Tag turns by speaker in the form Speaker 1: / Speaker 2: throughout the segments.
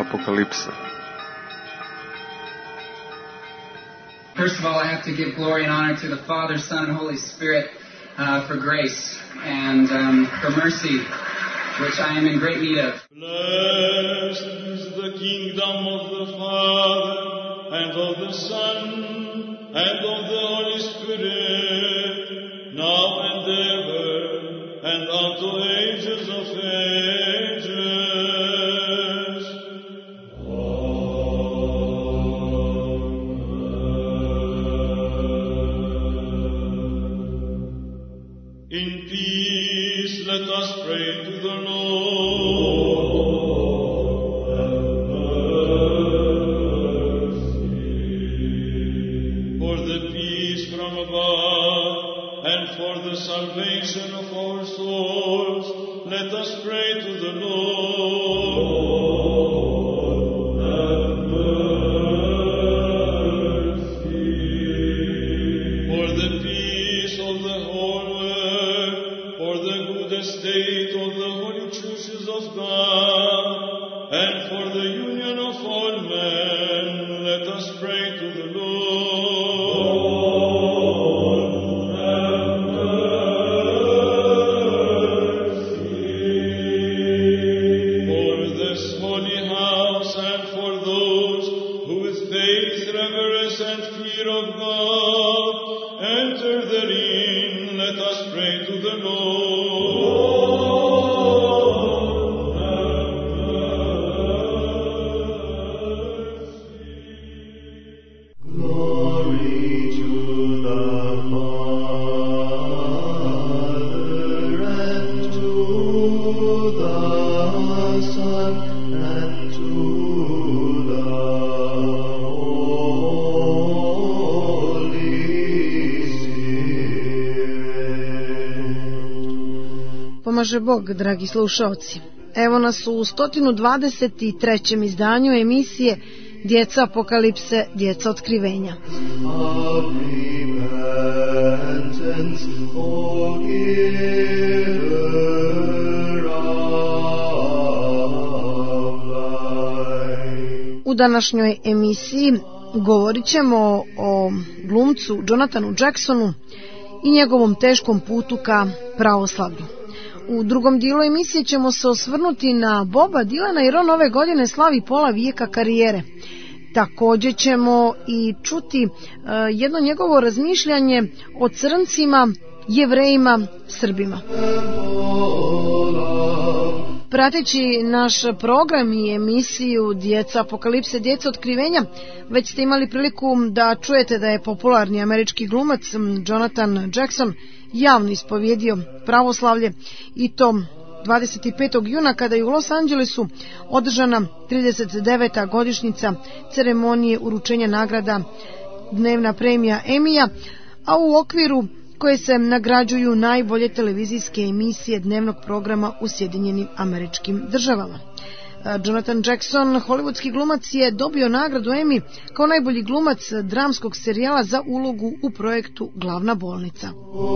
Speaker 1: Apokalipse.
Speaker 2: First of all, I have to give glory and honor to the Father, Son, and Holy Spirit for grace and for mercy, which I am in great need of.
Speaker 3: Blessed is the kingdom of the Father, and of the Son, and of the Holy Spirit, now and ever, and unto ages of ages. In peace, let us pray to the Lord. Have mercy. For the peace from above, and for the salvation of our souls, let us pray to the Lord. Have mercy. For the peace of the whole world, for the good estate of the holy churches of God, and for the union of all men, let us pray to the Lord. Have mercy. For this holy house, and for those who with faith, reverence, and fear of God enter therein, let us pray to the Lord. Have mercy.
Speaker 4: Glory to the Father, and to the Son, and to the Holy Spirit.
Speaker 5: Pomaže Bog, dragi slušaoci. Evo nas u 123. izdanju emisije Djeca Apokalipse, Djeca Otkrivenja.
Speaker 4: Of repentance, O giver of life.
Speaker 5: U današnjoj emisiji govorit ćemo o glumcu Jonathanu Jacksonu i njegovom teškom putu ka pravoslavlju. U drugom dijelu emisije ćemo se osvrnuti na Boba Dylana jer on ove godine slavi pola vijeka karijere. Također ćemo i čuti jedno njegovo razmišljanje o crncima, Jevrejima, Srbima. Prateći naš program i emisiju Djeca Apokalipse, Djeca Otkrivenja, već ste imali priliku da čujete da je popularni američki glumac Jonathan Jackson javno ispovjedio pravoslavlje, i to 25. juna kada je u Los Angelesu održana 39. godišnjica ceremonije uručenja nagrada Dnevna premija Emija, a u okviru koje se nagrađuju najbolje televizijske emisije dnevnog programa u Sjedinjenim Američkim Državama. Jonathan Jackson, hollywoodski glumac, je dobio nagradu Emmy kao najbolji glumac dramskog serijala za ulogu u projektu Glavna bolnica.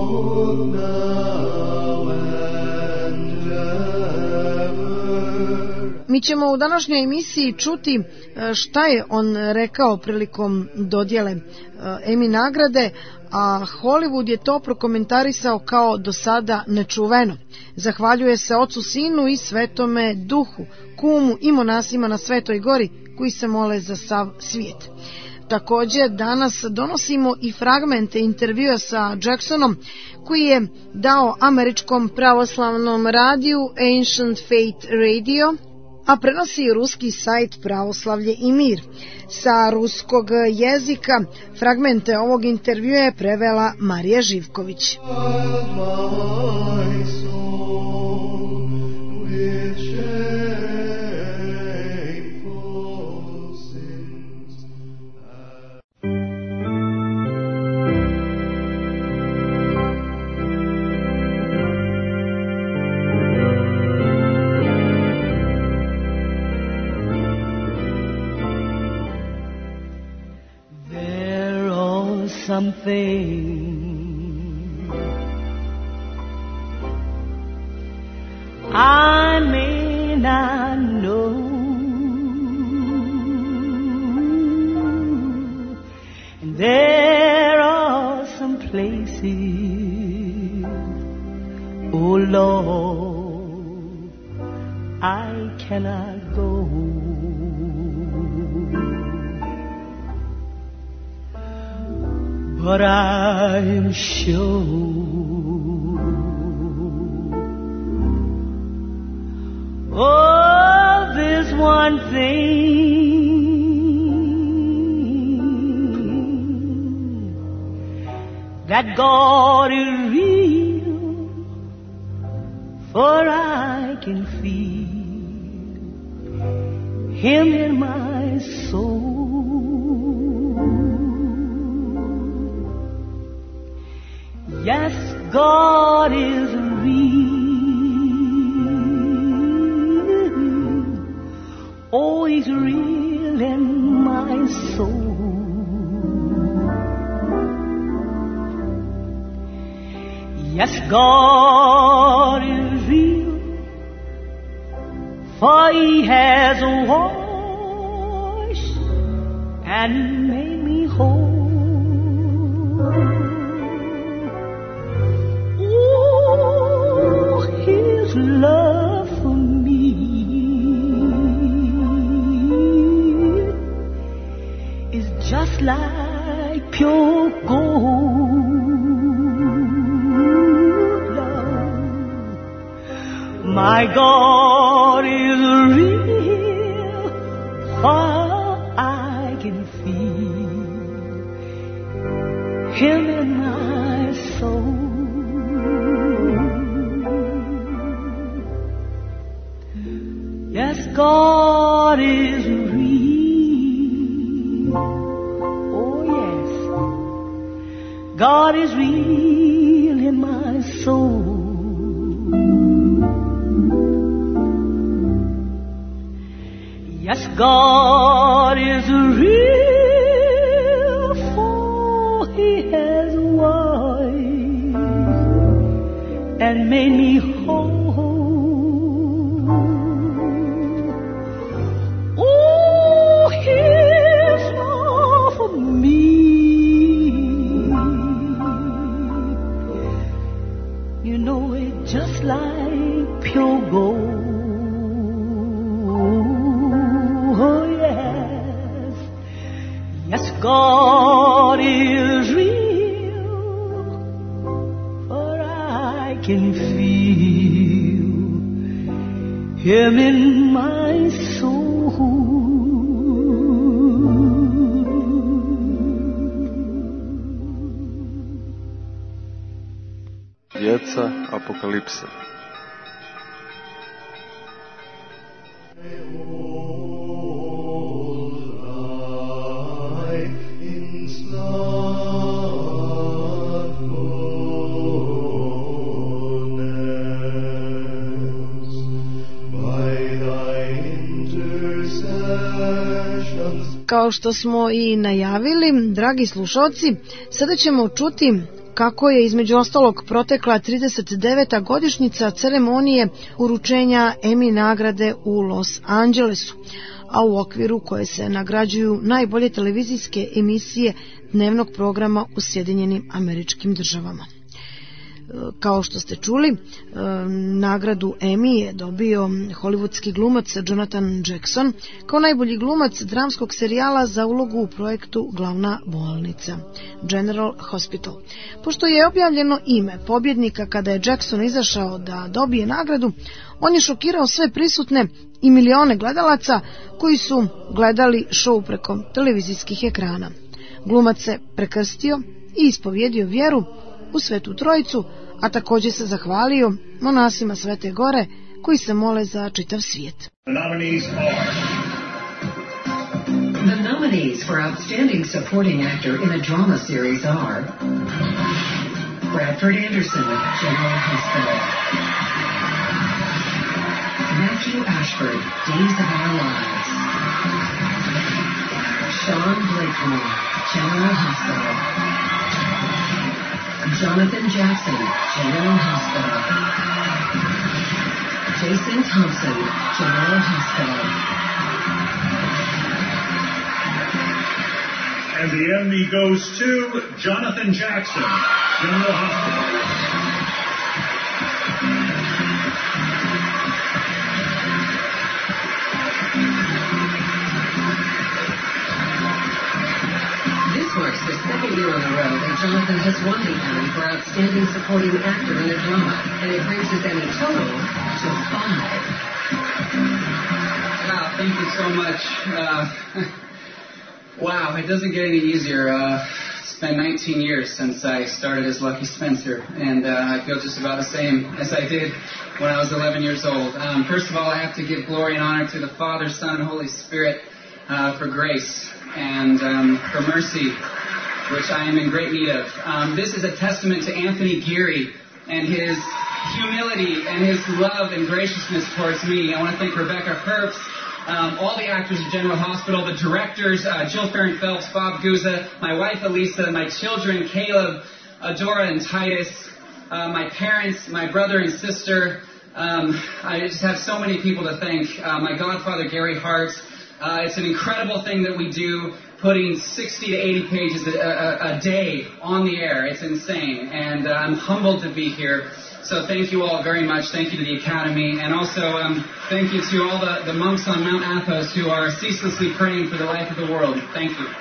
Speaker 5: Mi ćemo u današnjoj emisiji čuti šta je on rekao prilikom dodjele Emmy nagrade, a Hollywood je to prokomentarisao kao do sada nečuveno. Zahvaljuje se Ocu, Sinu i Svetome Duhu, kumu i monasima na Svetoj gori koji se mole za sav svijet. Također danas donosimo i fragmente intervjua sa Jacksonom koji je dao američkom pravoslavnom radiju Ancient Faith Radio, a prenosi ruski sajt Pravoslavlje i mir. Sa ruskog jezika fragmente ovog intervjua je prevela Marija Živković.
Speaker 6: Something I may not know, There are some places, oh Lord, I cannot go. But I'm sure oh, there's one thing, that God is real, for I can feel Him in my soul. Yes, God is real. Oh, He's real in my soul. Yes, God is real, for He has washed and made me whole. Oh, His love for me is just like pure gold. My God is real, for I can feel Him in my soul. Yes, God is real. Oh, yes, God is real in my soul. Yes, God is real, for He has washed and made me whole. Oh, His love for me, you know, it's just like pure gold. Yes, God is real, for I can feel Him in my soul.
Speaker 1: Djeca Apokalipse.
Speaker 5: Kao što smo i najavili, dragi slušalci, sada ćemo čuti kako je između ostalog protekla 39. godišnjica ceremonije uručenja Emmy nagrade u Los Angelesu, a u okviru koje se nagrađuju najbolje televizijske emisije dnevnog programa u Sjedinjenim Američkim Državama. Kao što ste čuli, nagradu Emmy je dobio hollywoodski glumac Jonathan Jackson kao najbolji glumac dramskog serijala za ulogu u projektu Glavna bolnica, General Hospital. Pošto je objavljeno ime pobjednika kada je Jackson izašao da dobije nagradu, on je šokirao sve prisutne i milione gledalaca koji su gledali šou preko televizijskih ekrana. Glumac se prekrstio i ispovjedio vjeru u Svetu Trojicu, a također se zahvalio monasima Svete Gore koji se mole za čitav svijet.
Speaker 7: The nominees for Outstanding Supporting Actor in a Drama Series are Bradford Anderson, General Hospital; Matthew Ashford, Days of Our Lives; Sean Blakemore, General Hospital; Jonathan Jackson, General Hospital; Jason Thompson, General Hospital;
Speaker 8: And the Emmy goes to Jonathan Jackson, General Hospital.
Speaker 7: This marks the second year in a row that Jonathan has won the Emmy for Outstanding Supporting Actor in a Drama, and it brings his Emmy total to 5.
Speaker 2: Wow, thank you so much. Wow, it doesn't get any easier. It's been 19 years since I started as Lucky Spencer, and I feel just about the same as I did when I was 11 years old. First of all, I have to give glory and honor to the Father, Son, and Holy Spirit for grace and for mercy, which I am in great need of. This is a testament to Anthony Geary and his humility and his love and graciousness towards me. I want to thank Rebecca Herbst, all the actors at General Hospital, the directors, Jill Farron Phelps, Bob Guza, my wife Elisa, my children Caleb, Adora, and Titus, my parents, my brother and sister. I just have so many people to thank. My godfather Gary Hart. It's an incredible thing that we do, putting 60 to 80 pages a day on the air. It's insane, and I'm humbled to be here. So thank you all very much. Thank you to the Academy, and also thank you to all the monks on Mount Athos who are ceaselessly praying for the life of the world. Thank you.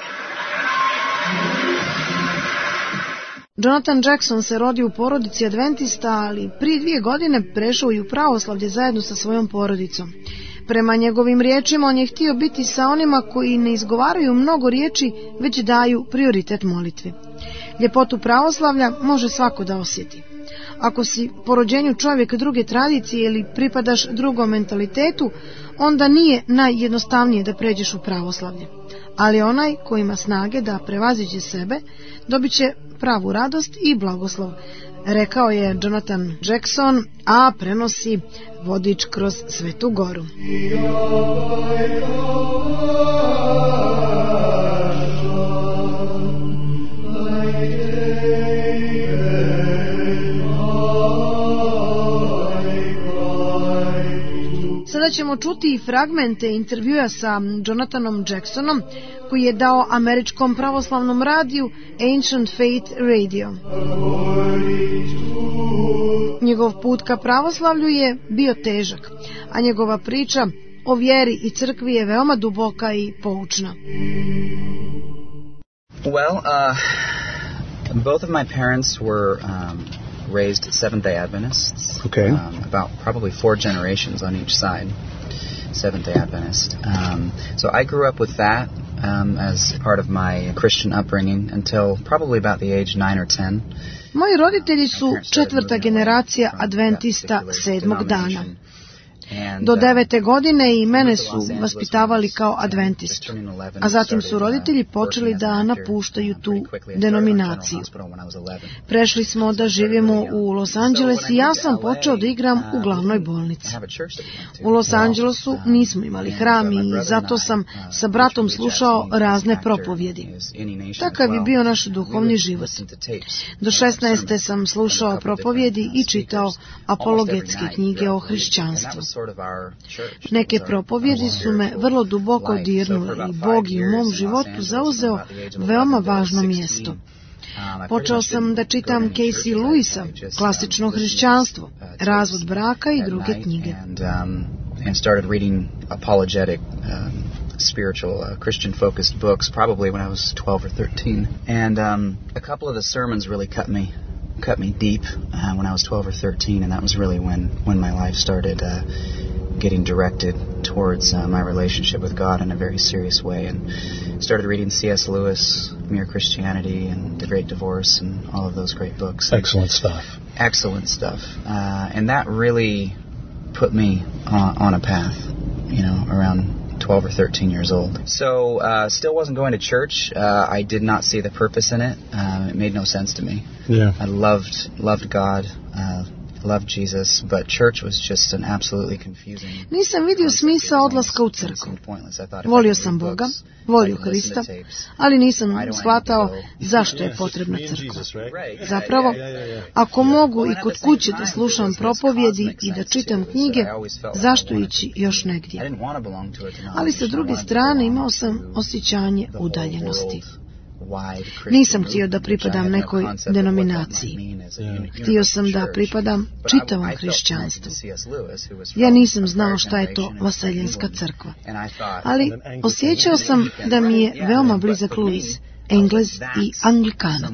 Speaker 5: Jonathan Jackson se rodio u porodici adventista, ali prije 2 godine prešao i u pravoslavlje zajedno sa svojom porodicom. Prema njegovim riječima, on je htio biti sa onima koji ne izgovaraju mnogo riječi, već daju prioritet molitvi. Ljepotu pravoslavlja može svako da osjeti. Ako si po rođenju čovjek druge tradicije ili pripadaš drugom mentalitetu, onda nije najjednostavnije da pređeš u pravoslavlje. Ali onaj koji ima snage da prevaziđe sebe, dobit će pravu radost i blagoslov, rekao je Jonathan Jackson, a prenosi vodič kroz Svetu Goru. Sada ćemo čuti i fragmente intervjua sa Jonathanom Jacksonom koji je dao američkom pravoslavnom radiju Ancient Faith Radio. Njegov put ka pravoslavlju je bio težak, a njegova priča o vjeri i crkvi je veoma duboka i poučna.
Speaker 9: Well, both of my parents were raised Seventh-day Adventists.
Speaker 10: Okay.
Speaker 9: About probably 4 generations on each side, Seventh-day Adventist. So I grew up with that as part of my Christian upbringing until probably about the age 9 or 10.
Speaker 5: Moji roditelji su 4. generacija adventista 7. dana. Do 9. godine i mene su vaspitavali kao adventistu, a zatim su roditelji počeli da napuštaju tu denominaciju. Prešli smo da živimo u Los Angeles i ja sam počeo da igram u glavnoj bolnici. U Los Angelesu nismo imali hram i zato sam sa bratom slušao razne propovjedi. Takav je bio naš duhovni život. Do 16. sam slušao propovjedi i čitao apologetske knjige o hrišćanstvu. Neke propovjedi su me vrlo duboko dirnule i Bog je u mom životu zauzeo veoma važno mjesto. Počeo sam da čitam Casey Lewisa, klasično hrišćanstvo, razvod braka i druge knjige.
Speaker 9: And started reading apologetic spiritual Christian-focused books probably when I was 12 or 13. And a couple of the sermons really cut me deep when I was 12 or 13, and that was really when my life started getting directed towards my relationship with God in a very serious way, and started reading C.S. Lewis, Mere Christianity, and The Great Divorce, and all of those great books.
Speaker 10: Excellent stuff.
Speaker 9: Excellent stuff. And that really put me on a path, around 12 or 13 years old. So still wasn't going to church. I did not see the purpose in it. It made no sense to me.
Speaker 10: Yeah.
Speaker 9: I loved God, loved Jesus, but church was just an absolutely confusing.
Speaker 5: Nisam vidio smisao odlaska u crkvu. Volio sam Boga, volio Hrista, ali nisam shvatao zašto je potrebna crkva. Zapravo, ako mogu i kod kuće da slušam propovjedi i da čitam knjige, zašto ići još negdje? Ali sa druge strane imao sam osjećanje udaljenosti. Nisam htio da pripadam nekoj denominaciji. Htio sam da pripadam čitavom hrišćanstvu. Ja nisam znao šta je to vaseljenska crkva. Ali osjećao sam da mi je veoma blizak Louis, Englez i Anglikanac.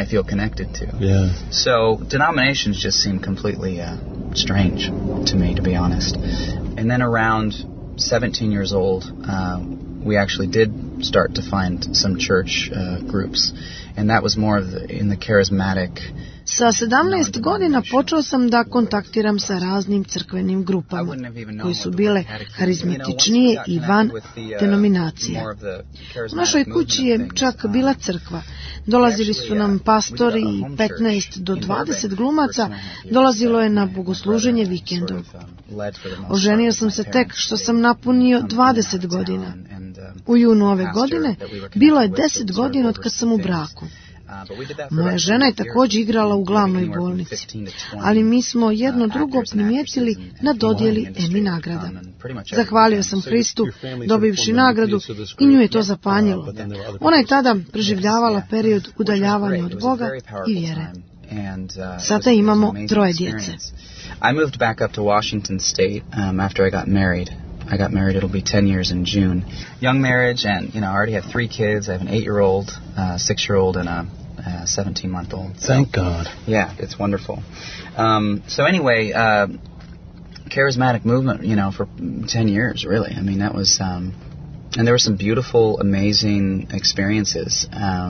Speaker 9: So denominations just seem completely strange to me, to be honest. And then around 17 years old, we actually did start to find some church groups, and that was more of in the charismatic.
Speaker 5: Sa 17 godina počeo sam da kontaktiram sa raznim crkvenim grupama, koje su bile harizmatičnije i van denominacija. U našoj kući je čak bila crkva. Dolazili su nam pastori i 15 do 20 glumaca, dolazilo je na bogosluženje vikendom. Oženio sam se tek što sam napunio 20 godina. U junu ove godine bilo je 10 godina od kad sam u braku. Moja žena je također igrala u glavnoj bolnici, ali mi smo jedno drugo primijetili na dodjeli Emmy nagrada. Zahvalio sam Hristu dobivši nagradu i nju je to zapanjilo. Ona je tada preživljavala period udaljavanja od Boga i vjere. Sada imamo 3 djece.
Speaker 9: I moved back up to Washington State after I got married. I got married, it'll be 10 years in June. Young marriage, and, I already have 3 kids. I have an 8-year-old, 6-year-old, and a 17-month-old. So,
Speaker 10: thank God.
Speaker 9: Yeah, it's wonderful. So anyway, charismatic movement, for 10 years, really. I mean, that was, and there were some beautiful, amazing experiences.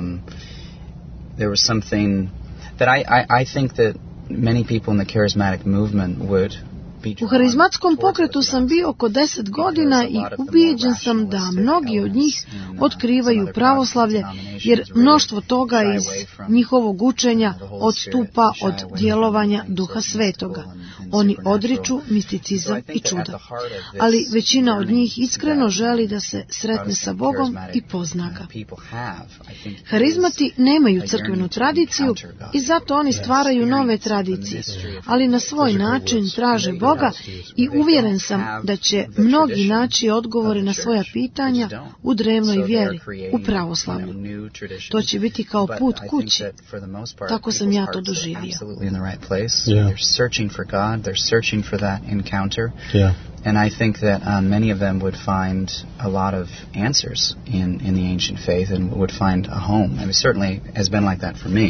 Speaker 9: There was something that I think that many people in the charismatic movement would.
Speaker 5: U harizmatskom pokretu sam bio oko 10 godina i ubijeđen sam da mnogi od njih otkrivaju pravoslavlje, jer mnoštvo toga iz njihovog učenja odstupa od djelovanja Duha Svetoga. Oni odriču misticizam i čuda, ali većina od njih iskreno želi da se sretne sa Bogom i pozna ga. Harizmati nemaju crkvenu tradiciju i zato oni stvaraju nove tradicije, ali na svoj način traže Boga i uvjeren sam da će mnogi naći odgovore na svoja pitanja u drevnoj vjeri, u pravoslavlju. To će biti kao put kući. Tako sam ja to doživio.
Speaker 9: They're searching for that encounter. And I think that many of them would find a lot of answers in the ancient faith and would find a home. I mean, it certainly has been like that for me.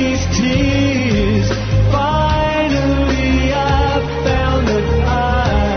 Speaker 4: Finally I found that I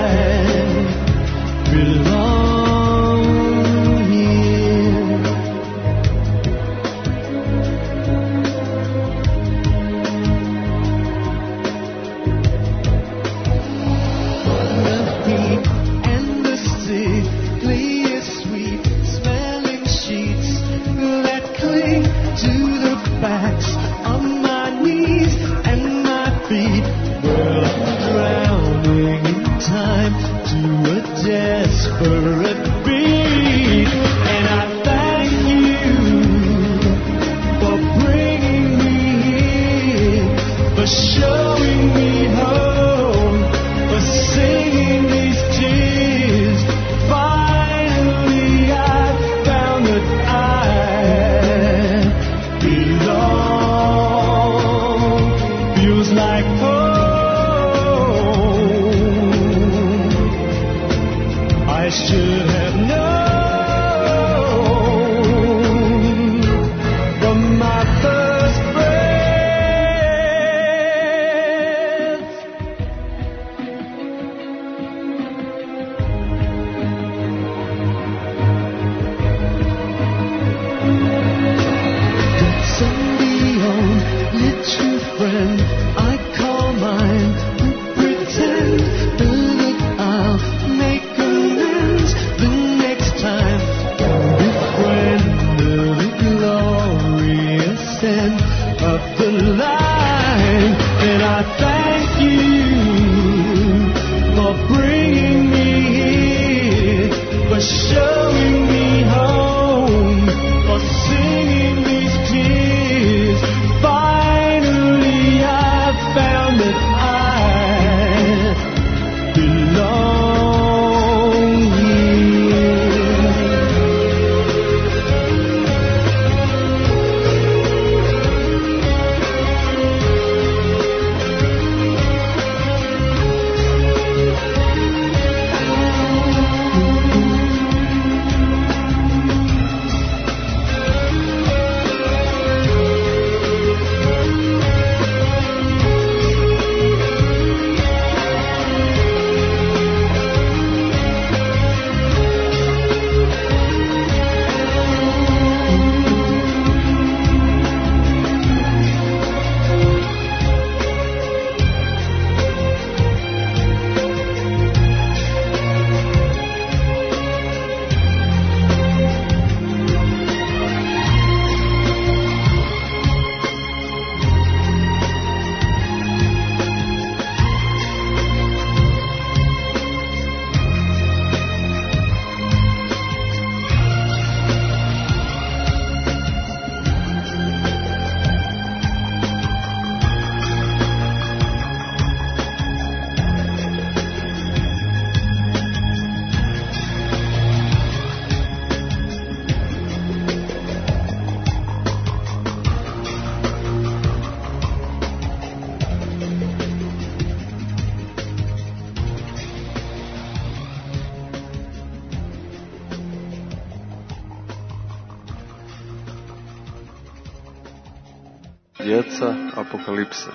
Speaker 1: Djeca Apokalipse.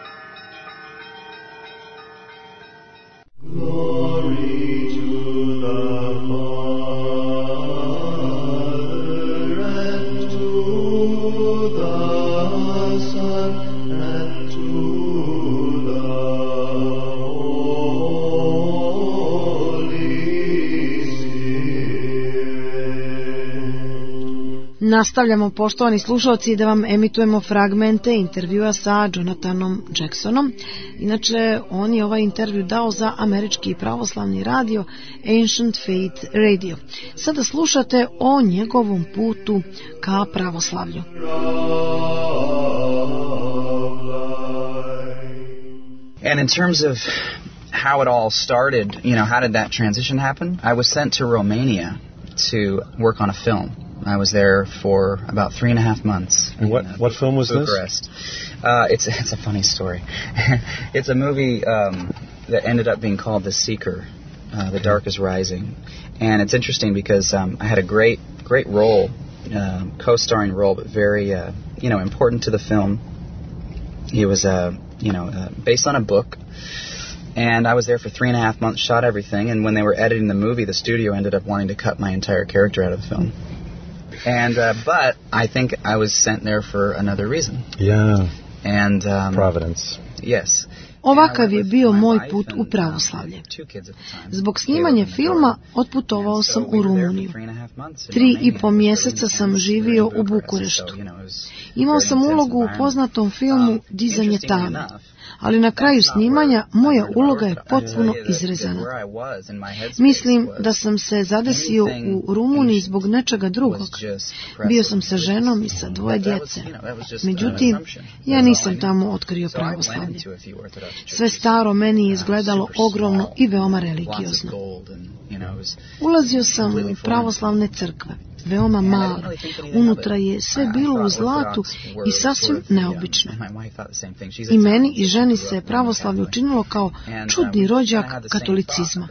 Speaker 4: Glory to the Father, and to the Son, and to the Holy Spirit.
Speaker 5: Nastavljamo, poštovani slušalci, da vam emitujemo fragmente intervjua sa Jonathanom Jacksonom. Inače, on je ovaj intervju dao za američki pravoslavni radio Ancient Faith Radio. Sada slušate o njegovom putu ka pravoslavlju.
Speaker 9: And in terms of how it all started, how did that transition happen? I was sent to Romania to work on a film. I was there for about 3.5 months.
Speaker 10: And what film was
Speaker 9: Bucharest. This? It's a funny story. It's a movie that ended up being called The Seeker, The Dark is Rising. And it's interesting because I had a great role, co-starring role, but very important to the film. It was based on a book. And I was there for 3.5 months, shot everything, and when they were editing the movie, the studio ended up wanting to cut my entire character out of the film. And but I think I was sent there for another reason.
Speaker 10: Yeah.
Speaker 9: And
Speaker 10: Providence.
Speaker 9: Yes.
Speaker 5: Ovakav je bio moj put u pravoslavlje. Zbog snimanja filma otputovao sam u Rumuniju. 3,5 mjeseca sam živio u Bukureštu. Imao sam ulogu u poznatom filmu Dizanje tame, ali na kraju snimanja moja uloga je potpuno izrezana. Mislim da sam se zadesio u Rumuniji zbog nečega drugog. Bio sam sa ženom i sa 2 djece. Međutim, ja nisam tamo otkrio pravoslavlje. Sve staro meni je izgledalo ogromno i veoma religiozno. Ulazio sam u pravoslavne crkve, veoma male. Unutra je sve bilo u zlatu i sasvim neobično. I meni i ženi se pravoslavlje učinilo kao čudni rođak katolicizma.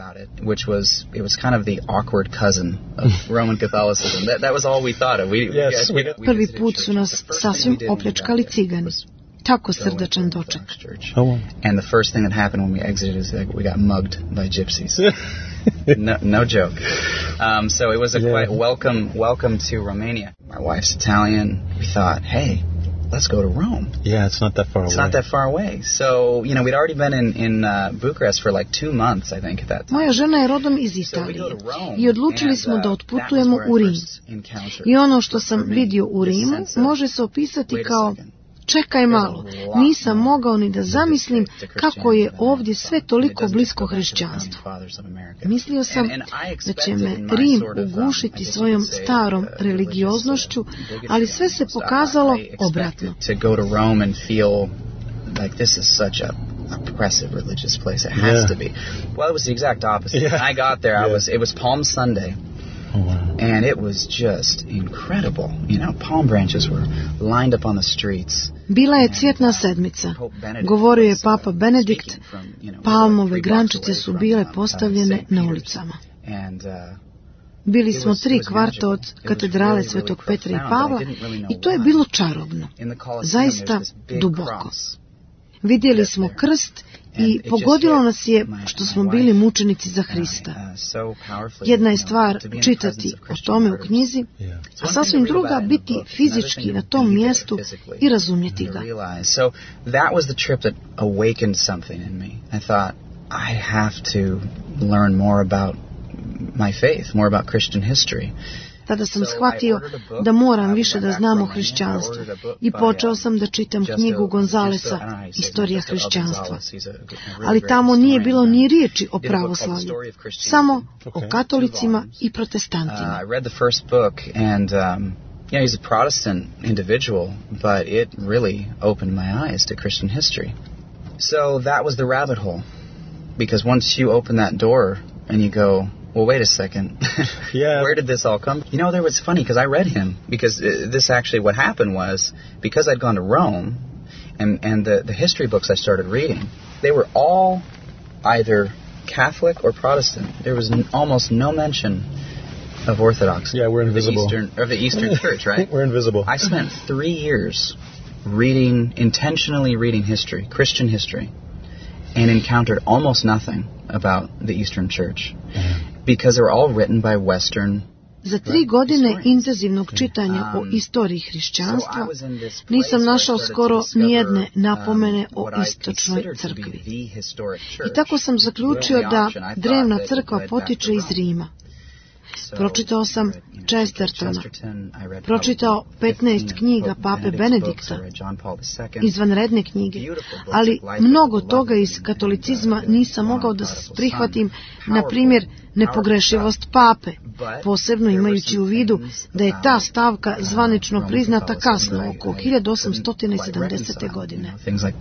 Speaker 5: Prvi put su nas sasvim opljačkali cigani. Tako srdačan doček.
Speaker 9: And the first thing that happened when we exited is that we got mugged by gypsies. No joke. So it was a quite welcome to Romania. My wife's Italian. We thought, hey, let's go to Rome.
Speaker 10: Yeah, it's not that far away.
Speaker 9: It's not that far away. So, we'd already been in Bucharest for like 2 months, I think, at that time.
Speaker 5: Moja žena je rodom iz Italije i odlučili smo da otputujemo u Rim. I ono što sam vidio u Rimu može se opisati kao: čekaj malo, nisam mogao ni da zamislim kako je ovdje sve toliko blisko hrišćanstvu. Mislio sam da će me Rim ugušiti svojom starom religioznošću, ali sve se pokazalo obratno.
Speaker 9: Like, this is such a oppressive religious place. It has to be. Well, it was the exact opposite. When I got there, it was Palm Sunday.
Speaker 10: Oh, wow.
Speaker 9: And it was just incredible. Palm branches were lined up on the streets.
Speaker 5: Bila je cvjetna sedmica. Govorio je Papa Benedikt. Palmove grančice su bile postavljene na ulicama. Bili smo 3 kvarta od katedrale Svetog Petra i Pavla i to je bilo čarobno. Zaista duboko. Vidjeli smo krst i pogodilo nas je što smo bili mučenici za Hrista. Jedna je stvar čitati o tome u knjizi, a sasvim druga biti fizički na tom mjestu i razumjeti ga.
Speaker 9: So that was the trip that awakened something in me. I thought, I have to learn more about my faith, more about Christian history.
Speaker 5: Tada sam shvatio da moram više da znam o hrišćanstvu i počeo sam da čitam knjigu Gonzalesa, Istorija hrišćanstva. Ali tamo nije bilo ni riječi o pravoslavlju, samo o katolicima i protestantima.
Speaker 9: I read the first book and he's a Protestant individual, but it really opened my eyes to Christian history. So that was the rabbit hole, because once you open that door and you go, well, wait a second. Where did this all come? There was funny because I read him, because this actually what happened was, because I'd gone to Rome and the history books I started reading, they were all either Catholic or Protestant. There was almost no mention of Orthodox.
Speaker 10: Yeah, we're invisible.
Speaker 9: Of the Eastern Church, right?
Speaker 10: We're invisible.
Speaker 9: I spent 3 years intentionally reading history, Christian history, and encountered almost nothing about the Eastern Church because they were all written by Western.
Speaker 5: Za 3 godine intenzivnog čitanja o istoriji hrišćanstva nisam našao skoro nijedne napomene o istočnoj crkvi. I tako sam zaključio da drevna crkva potiče iz Rima. Pročitao sam Chestertona, pročitao 15 knjiga pape Benedikta, izvanredne knjige, ali mnogo toga iz katolicizma nisam mogao da prihvatim, na primjer, nepogrešivost pape, posebno imajući u vidu da je ta stavka zvanično priznata kasno, oko 1870. godine.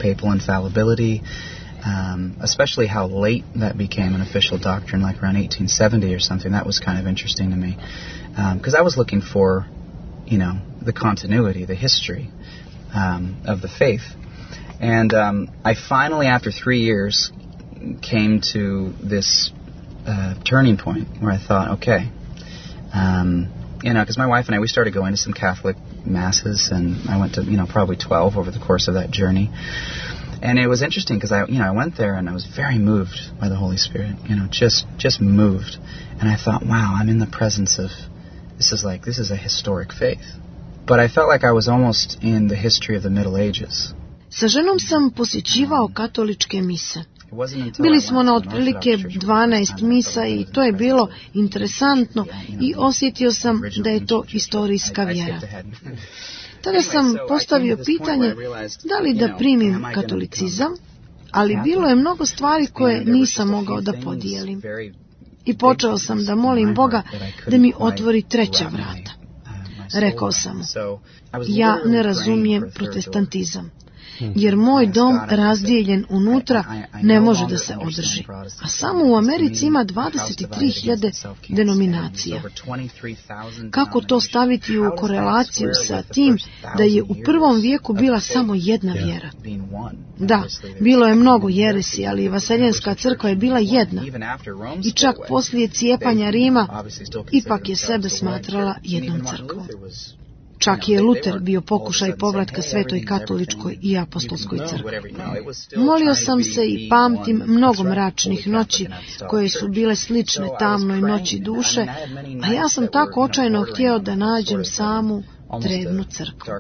Speaker 9: Especially how late that became an official doctrine, like around 1870 or something. That was kind of interesting to me, because I was looking for, the continuity, the history of the faith. And I finally, after 3 years, came to this turning point where I thought, okay, because my wife and I, we started going to some Catholic masses, and I went to, probably 12 over the course of that journey. And it was interesting because I went there and I was very moved by the Holy Spirit, just moved. And I thought, wow, I'm in the presence of, this is a historic faith. But I felt like I was almost in the history of the Middle Ages.
Speaker 5: Sa ženom sam posjećivao katoličke mise. Bili smo na otprilike 12 misa i to je bilo interesantno i osjetio sam da je to istorijska vjera. Tada sam postavio pitanje da li da primim katolicizam, ali bilo je mnogo stvari koje nisam mogao da podijelim. I počeo sam da molim Boga da mi otvori treća vrata. Rekao sam mu, ja ne razumijem protestantizam, jer moj dom razdijeljen unutra ne može da se održi. A samo u Americi ima 23.000 denominacija. Kako to staviti u korelaciju sa tim da je u prvom vijeku bila samo jedna vjera? Da, bilo je mnogo jeresi, ali Vaseljenska crkva je bila jedna. I čak poslije cijepanja Rima, ipak je sebe smatrala jednom crkvom. Čak je Luter bio pokušaj povratka Svetoj katoličkoj i apostolskoj crkvi. Molio sam se i pamtim mnogo mračnih noći koje su bile slične tamnoj noći duše, a ja sam tako očajno htio da nađem samu drevnu crkvu.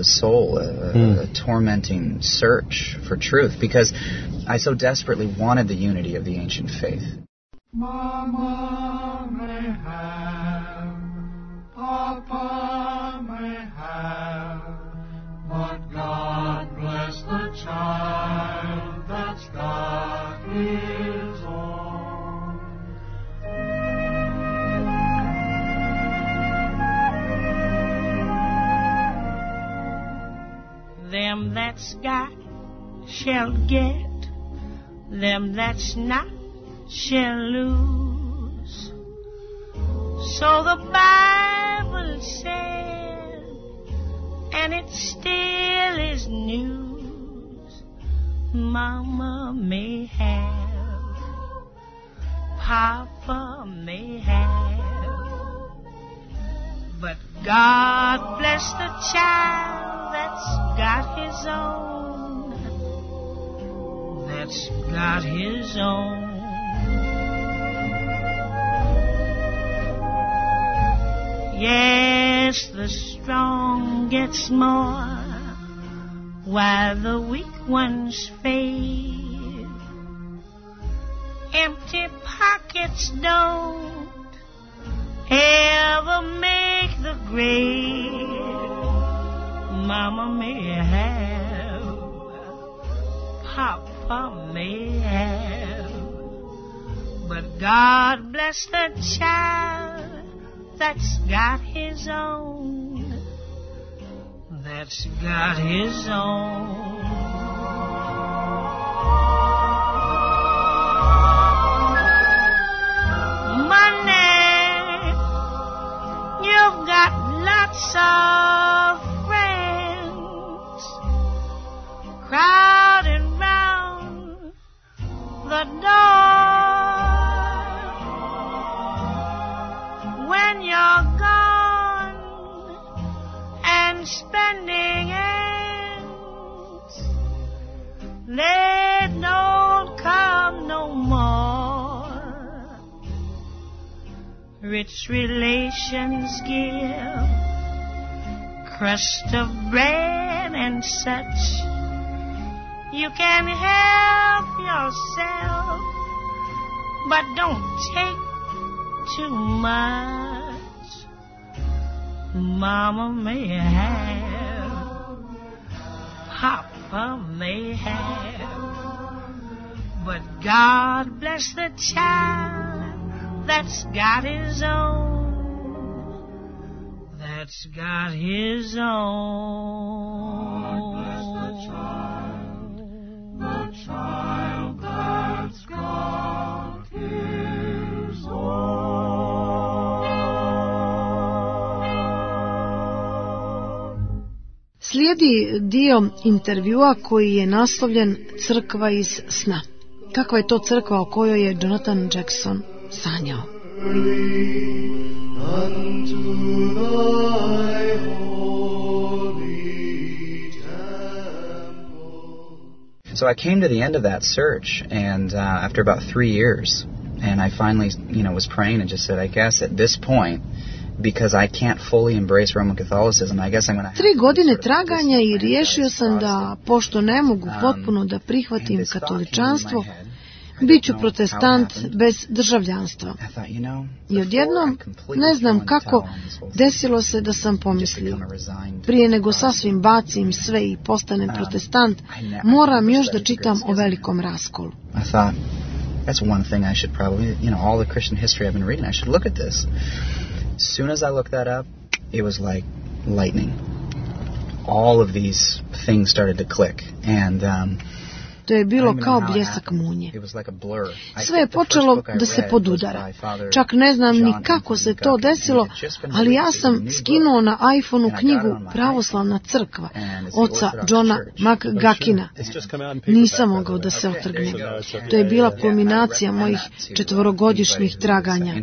Speaker 9: Tormenting search for truth because I so desperately wanted the unity of the ancient faith.
Speaker 4: Mama may have, Papa may have, but God bless the child that's got his own.
Speaker 6: Them that's got shall get, them that's not shall lose. So the Bible said, and it still is news. Mama may have, Papa may have, but God bless the child that's got his own, that's got his own. Yes, the strong gets more while the weak ones fade. Empty pockets don't ever make the grade. Mama may have, Papa may have, but God bless the child that's got his own, that's got his own. Money, you've got lots of friends crowding round the door. When you're gone and spending ends they don't come no more. Rich relations give crust of bread and such. You can help yourself, but don't take too much. Mama may have, Papa may have, but God bless the child that's got his own, that's got his own.
Speaker 4: God bless the child that's got his own.
Speaker 5: Slijedi dio intervjua koji je naslovljen Crkva iz sna. Kakva je to crkva o kojoj je Jonathan Jackson sanjao?
Speaker 9: So I came to the end of that search, and after about 3 years, and I finally, was praying and just said, I guess at this point, because I can't fully embrace Roman Catholicism, I guess I'm going to have
Speaker 5: 3 godine traganja i riješio sam da, pošto ne mogu potpuno da prihvatim katoličanstvo, bit ću protestant bez državljanstva. I odjednom, ne znam kako, desilo se da sam pomislio, prije nego sasvim bacim sve i postanem protestant, moram još da čitam o velikom raskolu.
Speaker 9: I thought, that's one thing I should probably, all the Christian history I've been reading, I should look at this. As soon as I looked that up, it was like lightning. All of these things started to click, and
Speaker 5: to je bilo kao bljesak munje. Sve je počelo da se podudara. Čak ne znam ni kako se to desilo, ali ja sam skinuo na iPhone-u knjigu Pravoslavna crkva, oca Johna McGuckina. Nisam mogao da se otrgnem. To je bila kulminacija mojih 4-godišnjih traganja.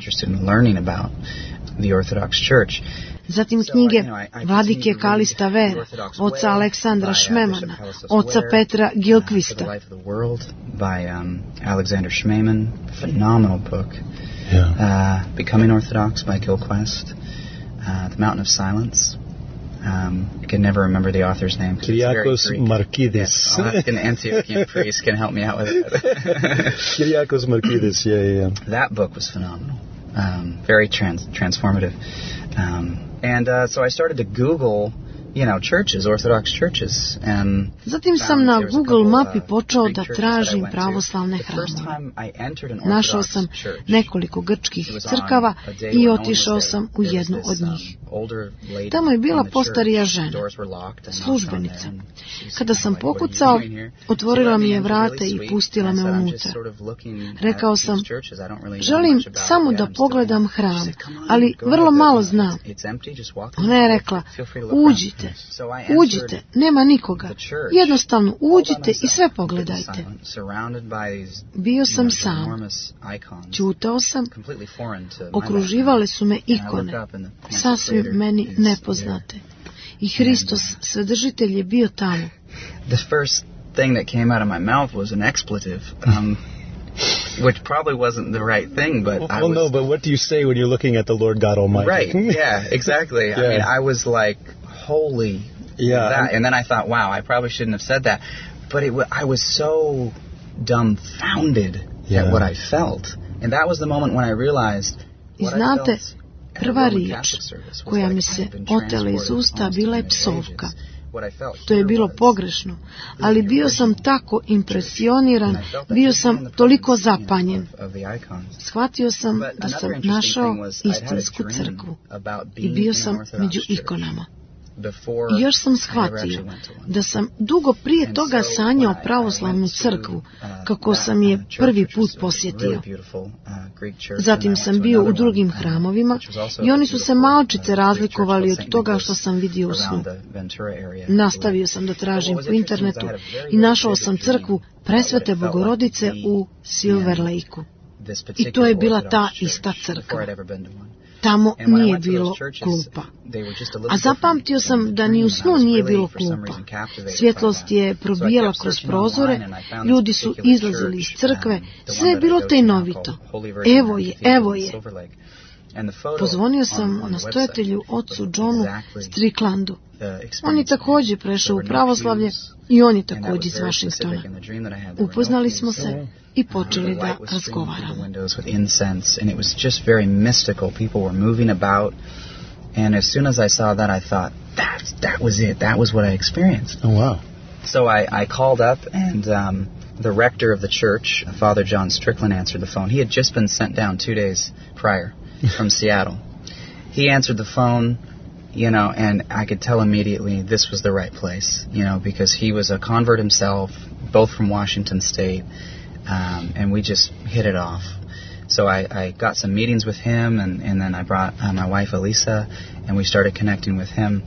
Speaker 5: Zatim knjige Vladike Kalista Vera, oca Aleksandra Šmemana, oca Petra Gilkvista.
Speaker 9: Alexander Schmemann, phenomenal book. Becoming Orthodox by Gilquist. The Mountain of Silence. I can never remember the author's name.
Speaker 10: Kyriakos Markidis.
Speaker 9: Yes, I'll ask an Antiochian priest can help me out with it.
Speaker 10: Kyriakos Markidis, yeah.
Speaker 9: That book was phenomenal. Very transformative. And so I started to Google, churches, Orthodox churches.
Speaker 5: Zatim sam na Google mapi počeo da tražim pravoslavne hramove. Našao sam nekoliko grčkih crkava i otišao sam u jednu od njih. Tamo je bila postarija žena, službenica. Kada sam pokucao, otvorila mi je vrata i pustila me unutra. Rekao sam, želim samo da pogledam hram, ali vrlo malo znam. Ona je rekla, uđite, nema nikoga. Jednostavno uđite i sve pogledajte. Bio sam sam. Ćutao sam. Okruživale su me ikone, sasvim meni nepoznate. I Hristos, Svedržitelj, je bio tamo.
Speaker 9: The first thing that came out of my mouth was an expletive. Which probably wasn't the right thing, but I was...
Speaker 10: no, but what do you say when you're looking at the Lord God Almighty?
Speaker 9: Right, yeah, exactly. Yeah. I mean, I was like, holy... that. And then I thought, wow, I probably shouldn't have said that. But I was so dumbfounded at what I felt. And that was the moment when I realized what I felt.
Speaker 5: Prva riječ koja mi se otela iz usta bila je psovka. To je bilo pogrešno, ali bio sam tako impresioniran, bio sam toliko zapanjen. Shvatio sam da sam našao istinsku crkvu i bio sam među ikonama. I još sam shvatio da sam dugo prije toga sanjao pravoslavnu crkvu, kako sam je prvi put posjetio. Zatim sam bio u drugim hramovima i oni su se malčice razlikovali od toga što sam vidio u snu. Nastavio sam da tražim po internetu i našao sam crkvu Presvete Bogorodice u Silver Lakeu. I to je bila ta ista crkva. Tamo nije bilo klupa. A zapamtio sam da ni u snu nije bilo klupa. Svjetlost je probijala kroz prozore, ljudi su izlazili iz crkve, sve je bilo tajnovito. Evo je. Pozvonio sam nastojatelju ocu Johnu Stricklandu. On je također prešao u pravoslavlje i on je također iz Washingtona. Upoznali smo se i počeli da razgovaramo.
Speaker 9: And as soon as I saw that, I thought, that was it. That was what I experienced.
Speaker 10: Oh, wow.
Speaker 9: So I called up, and the rector of the church, Father John Strickland, answered the phone. He had just been sent down 2 days prior from Seattle. He answered the phone, and I could tell immediately this was the right place, because he was a convert himself, both from Washington State, and we just hit it off. So I got some meetings with him, and then I brought my wife Elisa, and we started connecting with him.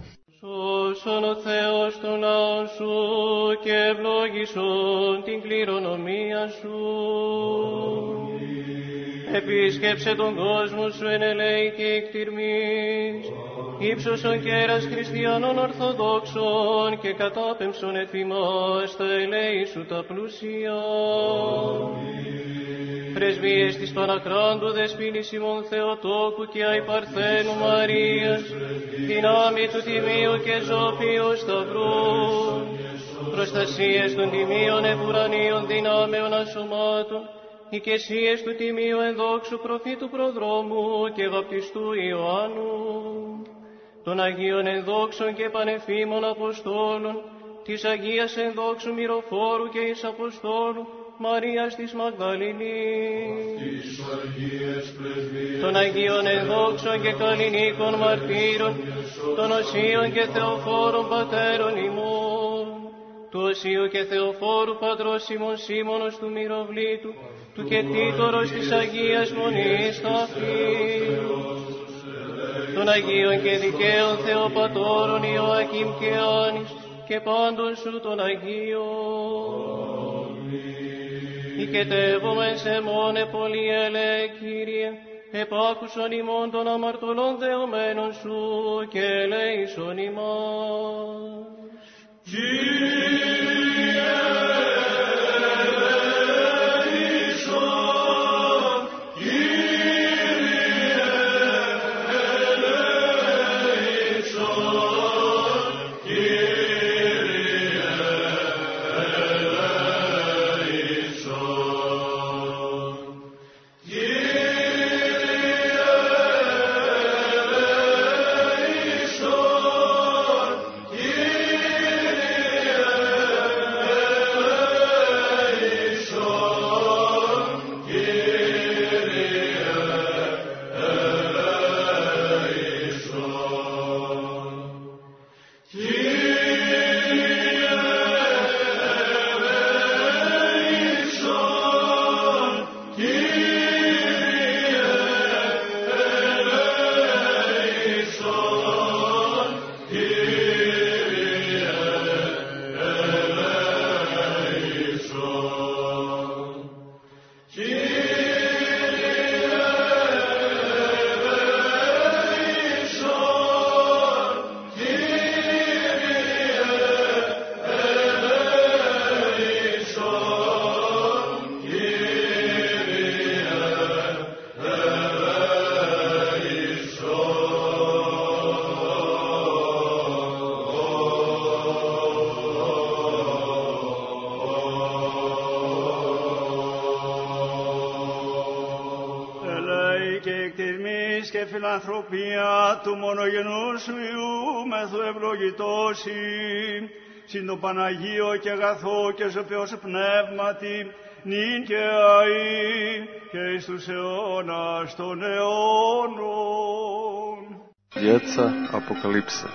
Speaker 11: Επίσκεψε τον κόσμο σου εν ελέη και εκτιρμής, ύψωσον κέρας χριστιανών ορθοδόξων και κατάπεμψον εφημάς τα ελέη σου τα πλούσια. Πρεσβείες της Παναχράντου Δεσποίνης ημών Θεοτόκου και Αϊπαρθένου Μαρίας, δυνάμει του Τιμίου και Ζώπιου Σταυρού, προστασίες των Τιμίων Επουρανίων δυνάμεων ασωμάτων, οικεσίες του Τιμίου Ενδόξου Προφήτου Προδρόμου και Βαπτιστού Ιωάννου, των Αγίων Ενδόξων και Πανεφήμων Αποστόλων, της Αγίας Ενδόξου Μυροφόρου και εις Αποστόλου, Μαρίας της Μαγδαληνής, των Αγίων Ενδόξων και Καλλινίκων Μαρτύρων, των Οσίων και Θεοφόρων Πατέρων ημών, του Οσίου και Θεοφόρου Πατρός ημών Σίμωνος του Μυροβλήτου, του Κετήτορος της Αγίας Μονής Σταυρίου, των Αγίων και Δικαίων Θεοπατώρων Ιωακήμ και Άνης και πάντων σου των Αγίων. Οικετεύομεν σε μόνε πολυέλε, Κύριε, επάκουσον ημών των αμαρτωλών δεωμένων σου και ελέησον ημάς. Κύριε,
Speaker 12: φιλανθρωπία του μονογενού σου Υιού μεθου ευλογητώσει, συν το Παναγίο και αγαθό και ζωφαιός πνεύματι, νυν και αεί και εις τους αιώνας των αιώνων.
Speaker 1: Djeca Apokalipse.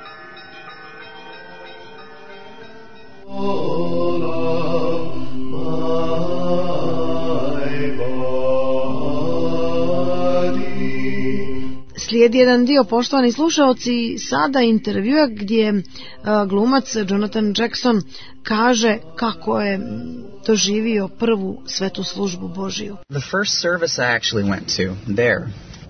Speaker 5: Slijedi jedan dio, poštovani slušaoci, sada intervjua gdje glumac Jonathan Jackson kaže kako je doživio prvu svetu službu Božiju.
Speaker 9: The first service I actually went to there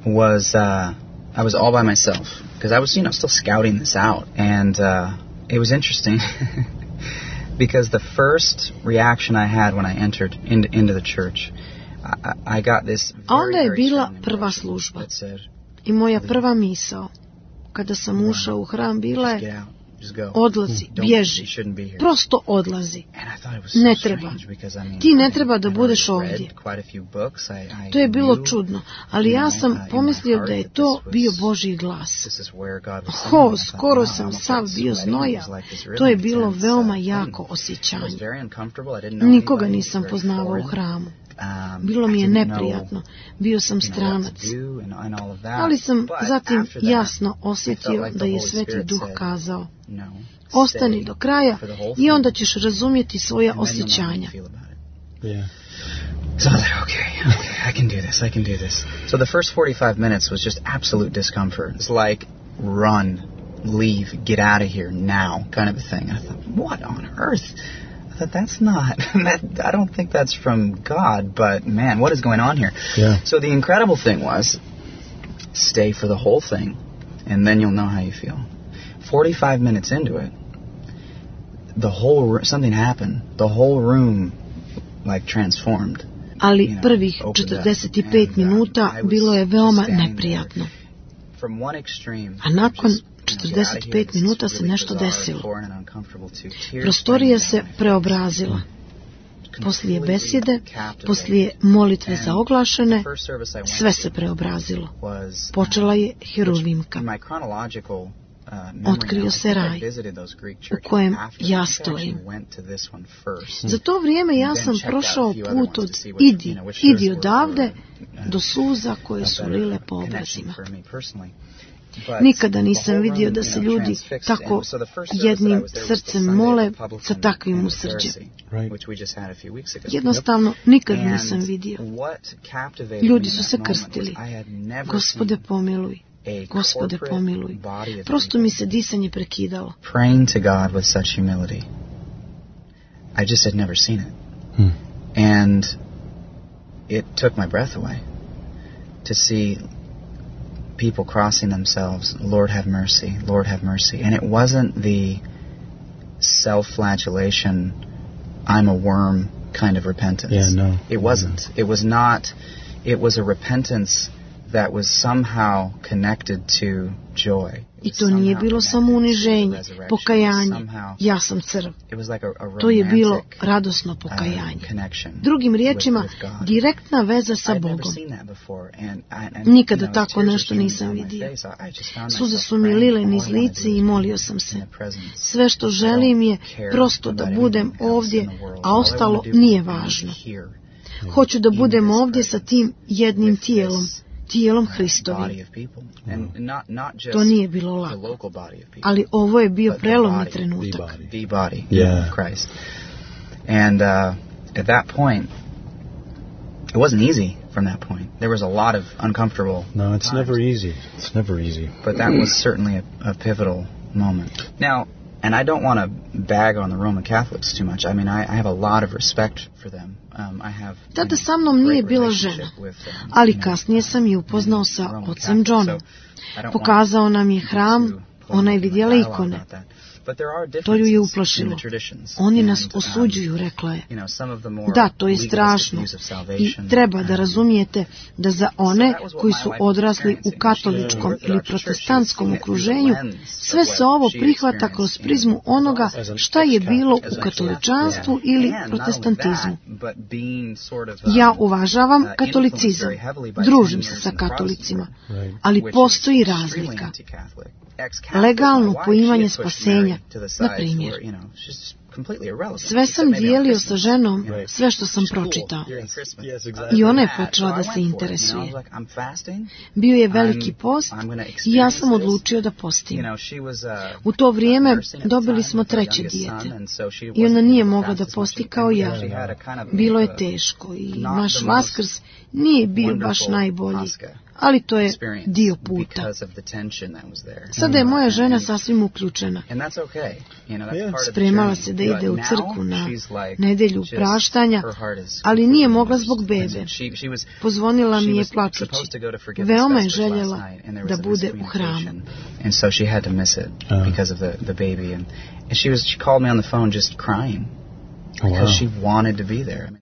Speaker 9: was I was all by myself because I was, still scouting this out, and it was interesting because the first reaction I had when I entered into the church, I got this
Speaker 5: Onda je
Speaker 9: very
Speaker 5: bila
Speaker 9: strong
Speaker 5: prva
Speaker 9: impression
Speaker 5: služba
Speaker 9: that said,
Speaker 5: i moja prva misao kada sam ušao u hram bila
Speaker 9: "Just
Speaker 5: je
Speaker 9: get out, just go.
Speaker 5: odlazi,
Speaker 9: Don't-
Speaker 5: bježi,
Speaker 9: you shouldn't be here."
Speaker 5: prosto odlazi.
Speaker 9: And I thought it was so
Speaker 5: Ne treba.
Speaker 9: strange because, I mean,
Speaker 5: Ti ne treba da
Speaker 9: I'd
Speaker 5: budeš
Speaker 9: already read
Speaker 5: ovdje.
Speaker 9: quite a few books. I
Speaker 5: To je bilo
Speaker 9: knew,
Speaker 5: čudno, ali ja sam
Speaker 9: in my
Speaker 5: pomislio
Speaker 9: heart
Speaker 5: da je
Speaker 9: that
Speaker 5: to
Speaker 9: this was-
Speaker 5: bio Božji glas.
Speaker 9: this is where God was sending
Speaker 5: Ho,
Speaker 9: me. I thought,
Speaker 5: skoro
Speaker 9: wow,
Speaker 5: sam
Speaker 9: almost
Speaker 5: sav
Speaker 9: like
Speaker 5: bio
Speaker 9: sweating.
Speaker 5: znoja.
Speaker 9: It was like this really
Speaker 5: To je bilo
Speaker 9: intense,
Speaker 5: veoma
Speaker 9: thing.
Speaker 5: jako
Speaker 9: It
Speaker 5: osjećanje.
Speaker 9: was very uncomfortable. I didn't know
Speaker 5: Nikoga
Speaker 9: anybody.
Speaker 5: nisam
Speaker 9: Very
Speaker 5: poznavao u
Speaker 9: foreign.
Speaker 5: hramu. Bilo mi je
Speaker 9: I didn't know,
Speaker 5: neprijatno. Bio sam
Speaker 9: what
Speaker 5: stranac.
Speaker 9: to do and all of that.
Speaker 5: Ali sam
Speaker 9: But
Speaker 5: zatim
Speaker 9: after that,
Speaker 5: jasno
Speaker 9: I felt
Speaker 5: osjetio
Speaker 9: like
Speaker 5: da
Speaker 9: the
Speaker 5: je
Speaker 9: Holy
Speaker 5: Sveti
Speaker 9: Spirit
Speaker 5: Duh
Speaker 9: said,
Speaker 5: kazao:
Speaker 9: "No,
Speaker 5: ostani
Speaker 9: stay
Speaker 5: do kraja
Speaker 9: for the whole
Speaker 5: i
Speaker 9: thing,
Speaker 5: onda ćeš razumjeti svoja
Speaker 9: and then you'll know how you
Speaker 5: osjećanja.
Speaker 9: feel about it."
Speaker 10: Yeah.
Speaker 9: So I was like, okay, I can do this. So the first 45 minutes was just absolute discomfort. It's like, run, leave, get out of here now, kind of a thing. I thought, what on earth? I thought, that's not, I don't think that's from God, but man, what is going on here?
Speaker 10: Yeah.
Speaker 9: So the incredible thing was, stay for the whole thing, and then you'll know how you feel. 45 minutes into it, something happened. The whole room, like, transformed.
Speaker 5: Ali prvih 45 minuta bilo je veoma neprijatno.
Speaker 9: From one extreme,
Speaker 5: A nakon 45 minuta se nešto desilo. Prostorija se preobrazila. Poslije besjede, poslije molitve za oglašene, sve se preobrazilo. Počela je Heruvimka. Otkrio se raj u kojem ja stojim. Za to vrijeme ja sam prošao put od idi odavde do suza koje su lile po obrazima. Nikada nisam vidio da se ljudi tako jednim srcem mole sa takvim usrđem. Jednostavno nikad nisam vidio. Ljudi su se krstili. Gospode pomiluj. Gospode pomiluj. Prosto mi se disanje prekidalo.
Speaker 9: Praying to God with such humility. I just had never seen it. And it took my breath away to see people crossing themselves, Lord have mercy, Lord have mercy. And it wasn't the self-flagellation, I'm a worm kind of repentance.
Speaker 10: Yeah, no.
Speaker 9: It wasn't. It was not. It was a repentance that was somehow connected to joy.
Speaker 5: I to nije bilo samo uniženje, pokajanje. Ja sam crv. To je bilo radosno pokajanje. Drugim riječima, direktna veza sa Bogom. Nikada tako nešto nisam vidio. Suze su mi lile niz lice i molio sam se. Sve što želim je prosto da budem ovdje, a ostalo nije važno. Hoću da budem ovdje sa tim jednim tijelom Hristovim. To nije bilo lako, ali ovo je bio prelomni trenutak.
Speaker 9: The body of Christ. And at that point, it wasn't easy from that point. There was a lot of uncomfortable
Speaker 10: No, it's
Speaker 9: times.
Speaker 10: never easy. It's never easy.
Speaker 9: But that was certainly a pivotal moment. Now, and I don't want to bag on the Roman Catholics too much. I mean, I have a lot of respect for them.
Speaker 5: Tada sa mnom nije bila žena, ali kasnije sam je upoznao sa ocem Johnom. Pokazao nam je hram, ona je vidjela ikone. To ju je uplašilo. Oni nas osuđuju, rekla je. Da, to je strašno. I treba da razumijete da za one koji su odrasli u katoličkom ili protestantskom okruženju, sve se ovo prihvata kroz prizmu onoga šta je bilo u katoličanstvu ili protestantizmu. Ja uvažavam katolicizam, družim se sa katolicima, ali postoji razlika. Legalno poimanje spasenja, na primjer. Sve sam dijelio sa ženom, sve što sam pročitao. I ona je počela da se interesuje. Bio je veliki post i ja sam odlučio da postim. U to vrijeme dobili smo treće dijete i ona nije mogla da posti kao ja. Bilo je teško i naš Vaskrs nije bio baš najbolji, ali to je dio puta. Sada je moja žena sasvim uključena. Spremala se da ide u crkvu na nedelju praštanja, ali nije mogla zbog bebe. Pozvonila mi je plačući. Veoma je željela da bude u hramu.
Speaker 9: And she called me on the phone just crying because she wanted to be there.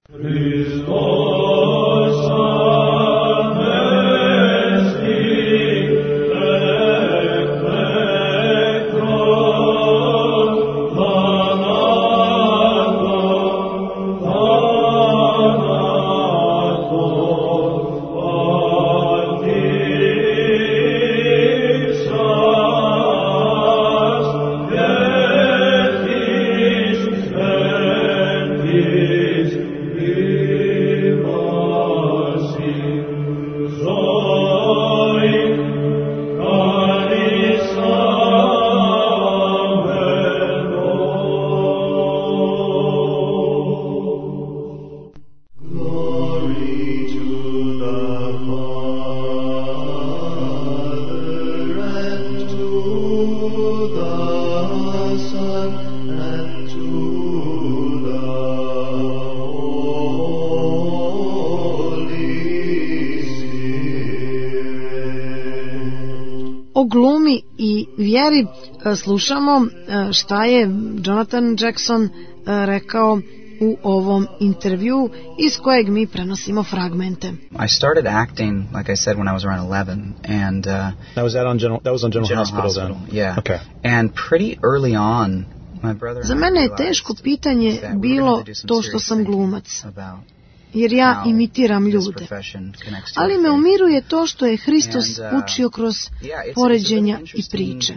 Speaker 5: O glumi i vjeri slušamo šta je Jonathan Jackson rekao u ovom intervju iz kojeg mi prenosimo fragmente.
Speaker 9: I started acting, like I said, when I was around 11, and
Speaker 10: that was on General Hospital then.
Speaker 9: Yeah.
Speaker 10: Okay.
Speaker 9: And pretty early on, my brother.
Speaker 5: Za mene je teško pitanje bilo to što sam glumac, jer ja imitiram ljude. Ali me umiruje to što je Hristos učio kroz poređenja i priče.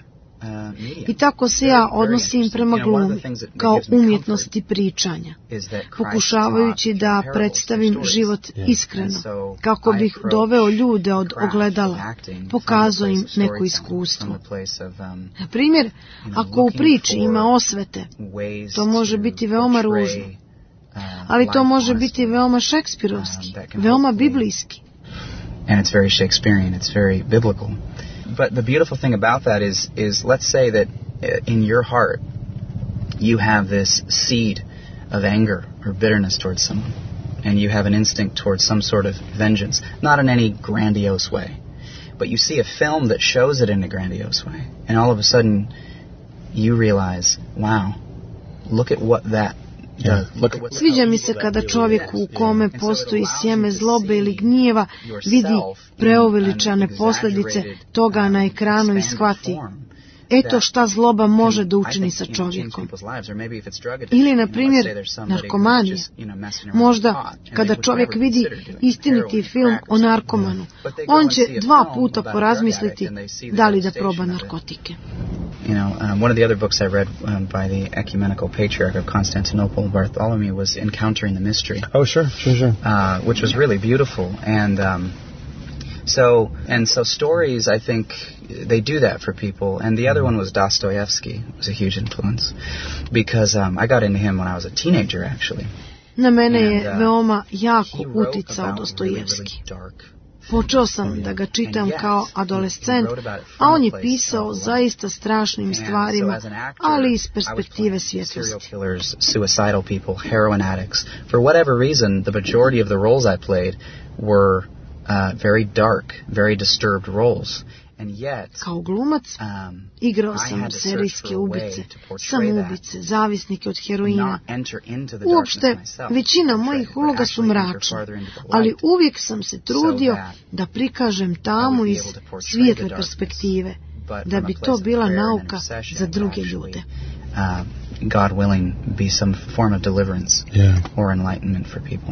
Speaker 5: I tako se ja odnosim prema glumi, kao umjetnosti pričanja, pokušavajući da predstavim život iskreno, kako bih doveo ljude od ogledala, pokazao im neko iskustvo. Na primjer, ako u priči ima osvete, to može biti veoma ružno, ali to može biti veoma šekspirovski, veoma biblijski.
Speaker 9: And it's very Shakespearean, it's very biblical. But the beautiful thing about that is let's say that in your heart you have this seed of anger or bitterness towards someone, and you have an instinct towards some sort of vengeance, not in any grandiose way, but you see a film that shows it in a grandiose way, and all of a sudden you realize, wow, look at what that.
Speaker 5: Sviđa mi se kada čovjek u kome postoji sjeme zlobe ili gnjeva vidi preuveličane posljedice toga na ekranu i shvati eto šta zloba može da učini sa čovjekom. Ili, na primjer, narkomanija. Možda kada čovjek vidi istiniti film o narkomanu, on će 2 puta porazmisliti da li da proba narkotike.
Speaker 9: You know, one of the other books I read by the ecumenical patriarch of Constantinople, Bartholomew, was Encountering the Mystery.
Speaker 10: Oh, sure.
Speaker 9: Which was really beautiful, and so stories, I think, they do that for people. And the other one was Dostoevsky. It was a huge influence because I got into him when I was a teenager, actually.
Speaker 5: Na mene je veoma jako uticao Dostojevski. Počeo sam da ga čitam kao adolescent, a on je pisao zaista strašnim stvarima, ali iz perspektive svjetlosti.
Speaker 9: Suicidal people, heroin addicts. For whatever reason, the majority of the roles I played were very dark, very disturbed roles.
Speaker 5: Kao glumac igrao sam serijske ubice, samoubice, zavisnike od heroina. Uopšte, većina mojih uloga su mračne, ali uvijek sam se trudio da prikažem tamu iz svijetle perspektive, da bi to bila nauka za druge ljude.
Speaker 9: God willing, be some form of deliverance or enlightenment for people.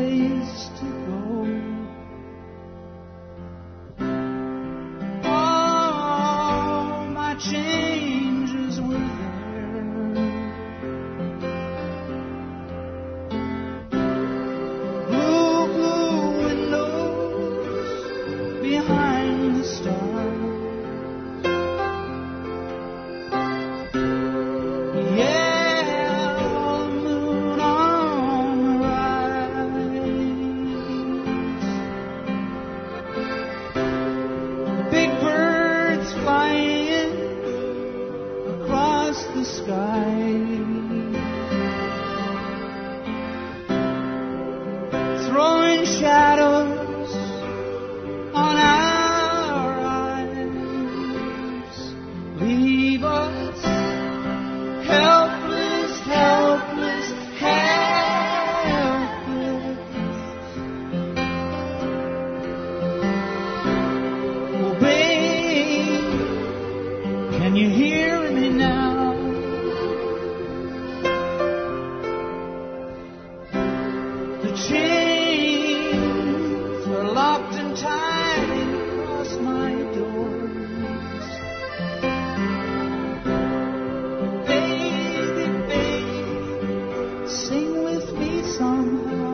Speaker 6: place to go. All my changes were there. Blue, blue windows behind the stars. Throwing shadows on our eyes, leave us helpless, helpless, helpless. Oh, babe, can you hear me now? The chains are locked and tied across my doors. Baby, baby, sing with me somehow.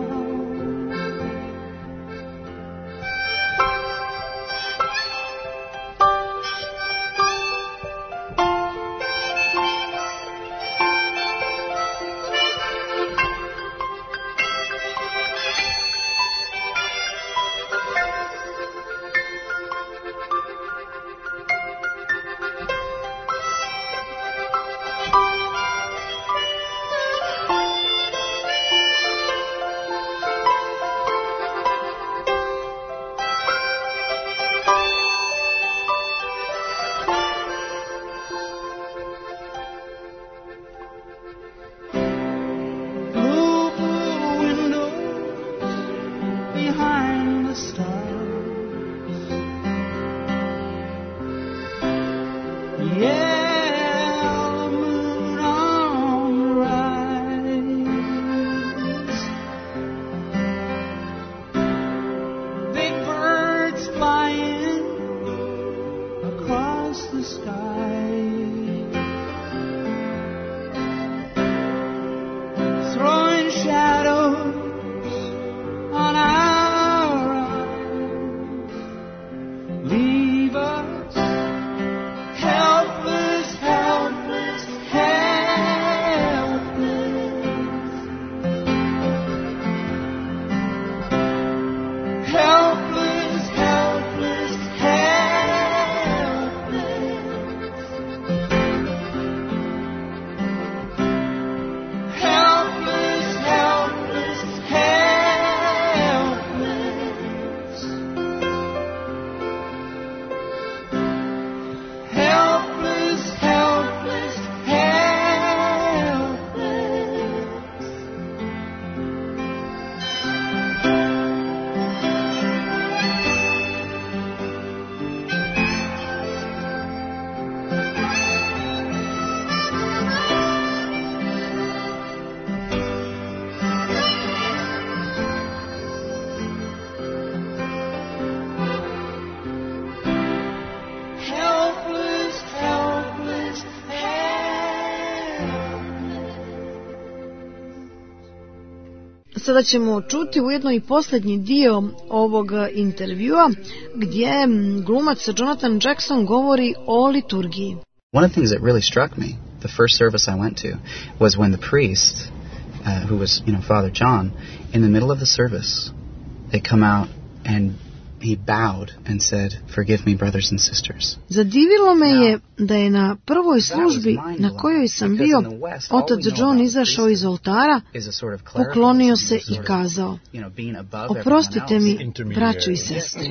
Speaker 5: Sada ćemo čuti ujedno i posljednji dio ovog intervjua gdje glumac Jonathan Jackson govori o liturgiji.
Speaker 9: One of the things that really struck me, the first service I went to, was when the priest, who was, Father John, in the middle of the service, they come out and he bowed and said, "Forgive me, brothers and sisters."
Speaker 5: Zadivilo me je da je na prvoj službi na kojoj sam bio otac John izašao iz oltara, poklonio se i kazao: "Oprostite mi, braćo i sestre."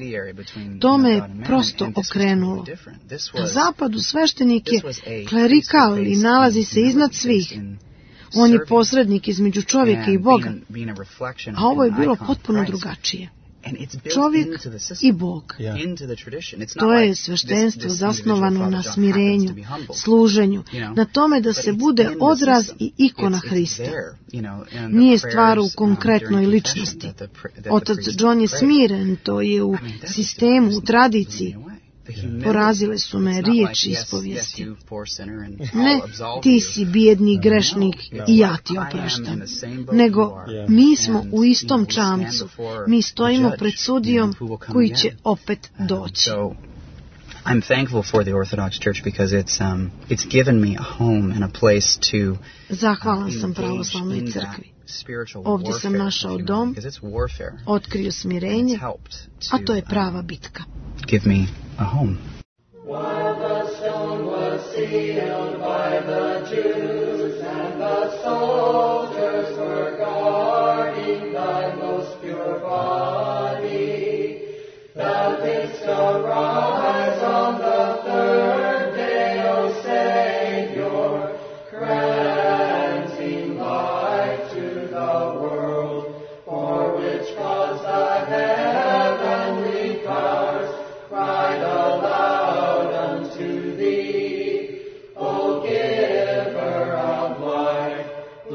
Speaker 5: To me je prosto okrenulo. Na zapadu sveštenik je klerikal i nalazi se iznad svih. On je posrednik između čovjeka i Boga, a ovo je bilo potpuno drugačije. čovjek i Bog. To je sveštenstvo zasnovano na smirenju, služenju, na tome da se bude odraz i ikona Hrista. Nije stvar u konkretnoj ličnosti. Otac John je smiren, to je u sistemu, u tradiciji. Porazile su me riječi ispovijesti. Ne, ti si bijedni grešnik i ja ti opraštam. Nego, mi smo u istom čamcu. Mi stojimo pred sudijom koji će opet doći.
Speaker 9: I'm thankful for the Orthodox Church because it's given me a home and a place to
Speaker 5: Zahvalan sam pravoslavnoj crkvi. Ovdje sam našao dom, otkrio smirenje, a to je prava bitka.
Speaker 9: Give me a home.
Speaker 4: While the stone was sealed by the Jews and the soldiers were guarding thy most pure body, thou didst arise on the third day, O Savior, granting life to the world, for which cause the heavenly powers cried aloud unto thee, O giver of life,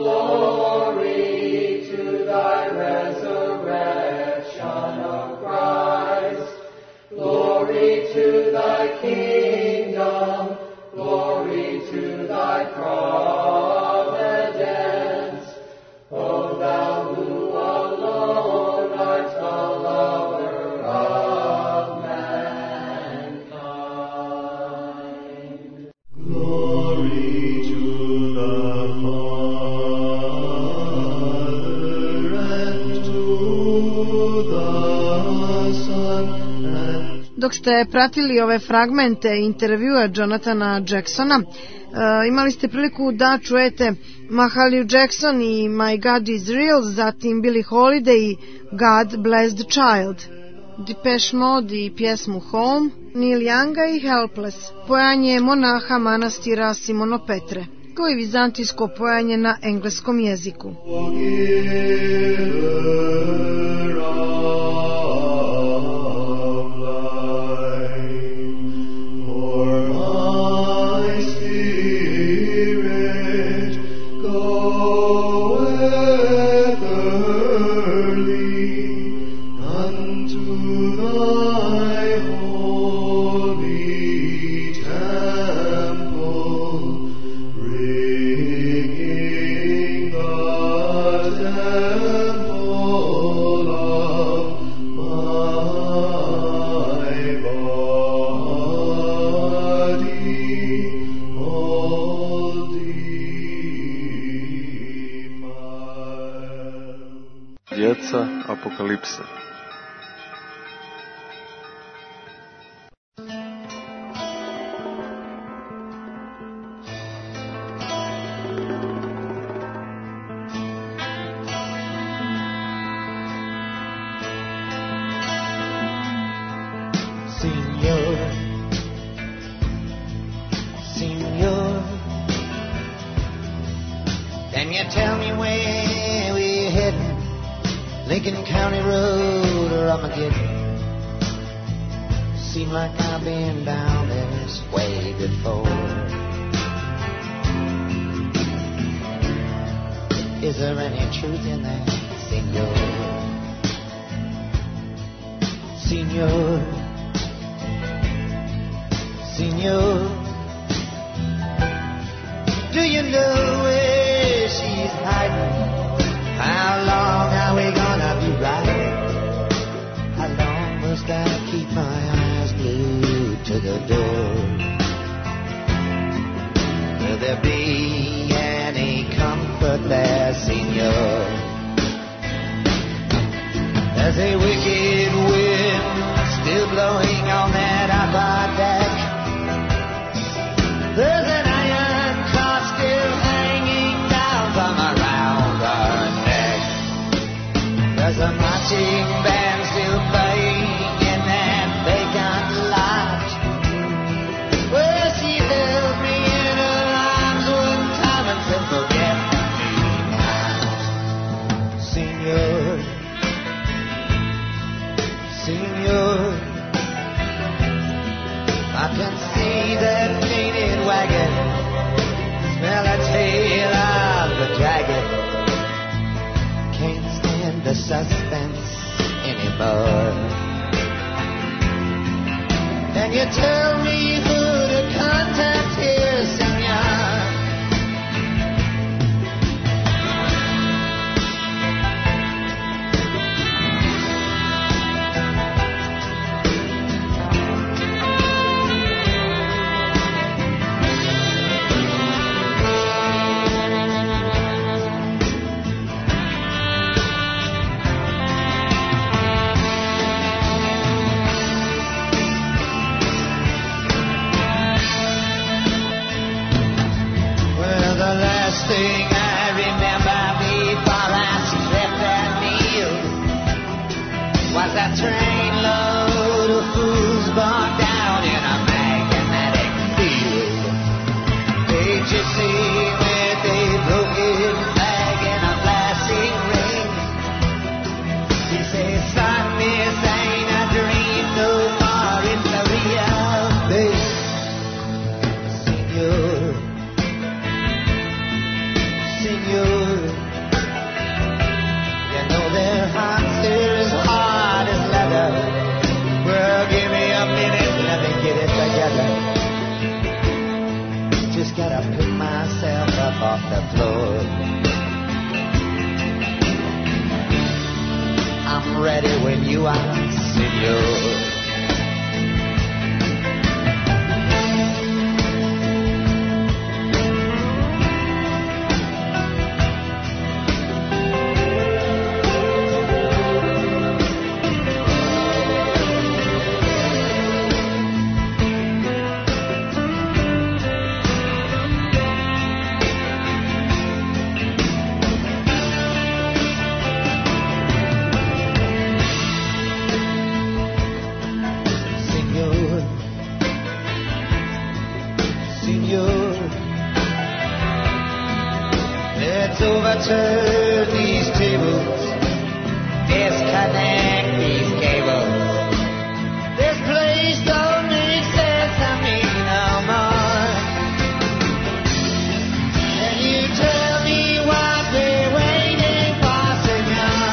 Speaker 4: glory to thy resurrection, O Christ, glory to thy kingdom, glory to thy providence, O thou who alone art the lover of mankind. Glory to the Father and to the Son and
Speaker 5: Dok ste pratili ove fragmente intervjua Jonathana Jacksona, imali ste priliku da čujete Mahalia Jackson i My God is Real, zatim Billie Holiday i God Bless the Child, Depeche Mode i pjesmu Home, Neil Younga i Helpless, pojanje monaha manastira Simonopetre, kao i vizantijsko pojanje na engleskom jeziku.
Speaker 1: Djeca apokalipse.
Speaker 13: Senor, can you tell me where we're heading? Lincoln County Road or Armageddon? Seem like I've been down this way before. Is there any truth in that, Senor? Senor, Senor, do you know where she's hiding? How long are we gonna be riding? How long must I keep my eyes glued to the door? Will there be any comfort there, Senor? There's a wicked wind still blowing on that upper deck. There's an iron cross still hanging down from around our neck. There's a marching band still playing in that vacant lot where she held me in her arms one time and said, forget me now. tell me who to contact here, senor? Well, the last thing I remember before I slept that meal was a trainload of fools bogged down in a magnetic field. A gypsy with a broken flag and a flashing ring. He says, son, this ain't a dream no more, it's a real thing. Senor, senor, you know their hearts are as hard as leather. Well, give me a minute, let me get it together. Just gotta pick myself up off the floor. I'm ready when you are, senor. Senor, senor, let's overturn these tables, disconnect these cables. This place don't make sense to me no more. Can you tell me what we're waiting for, senor?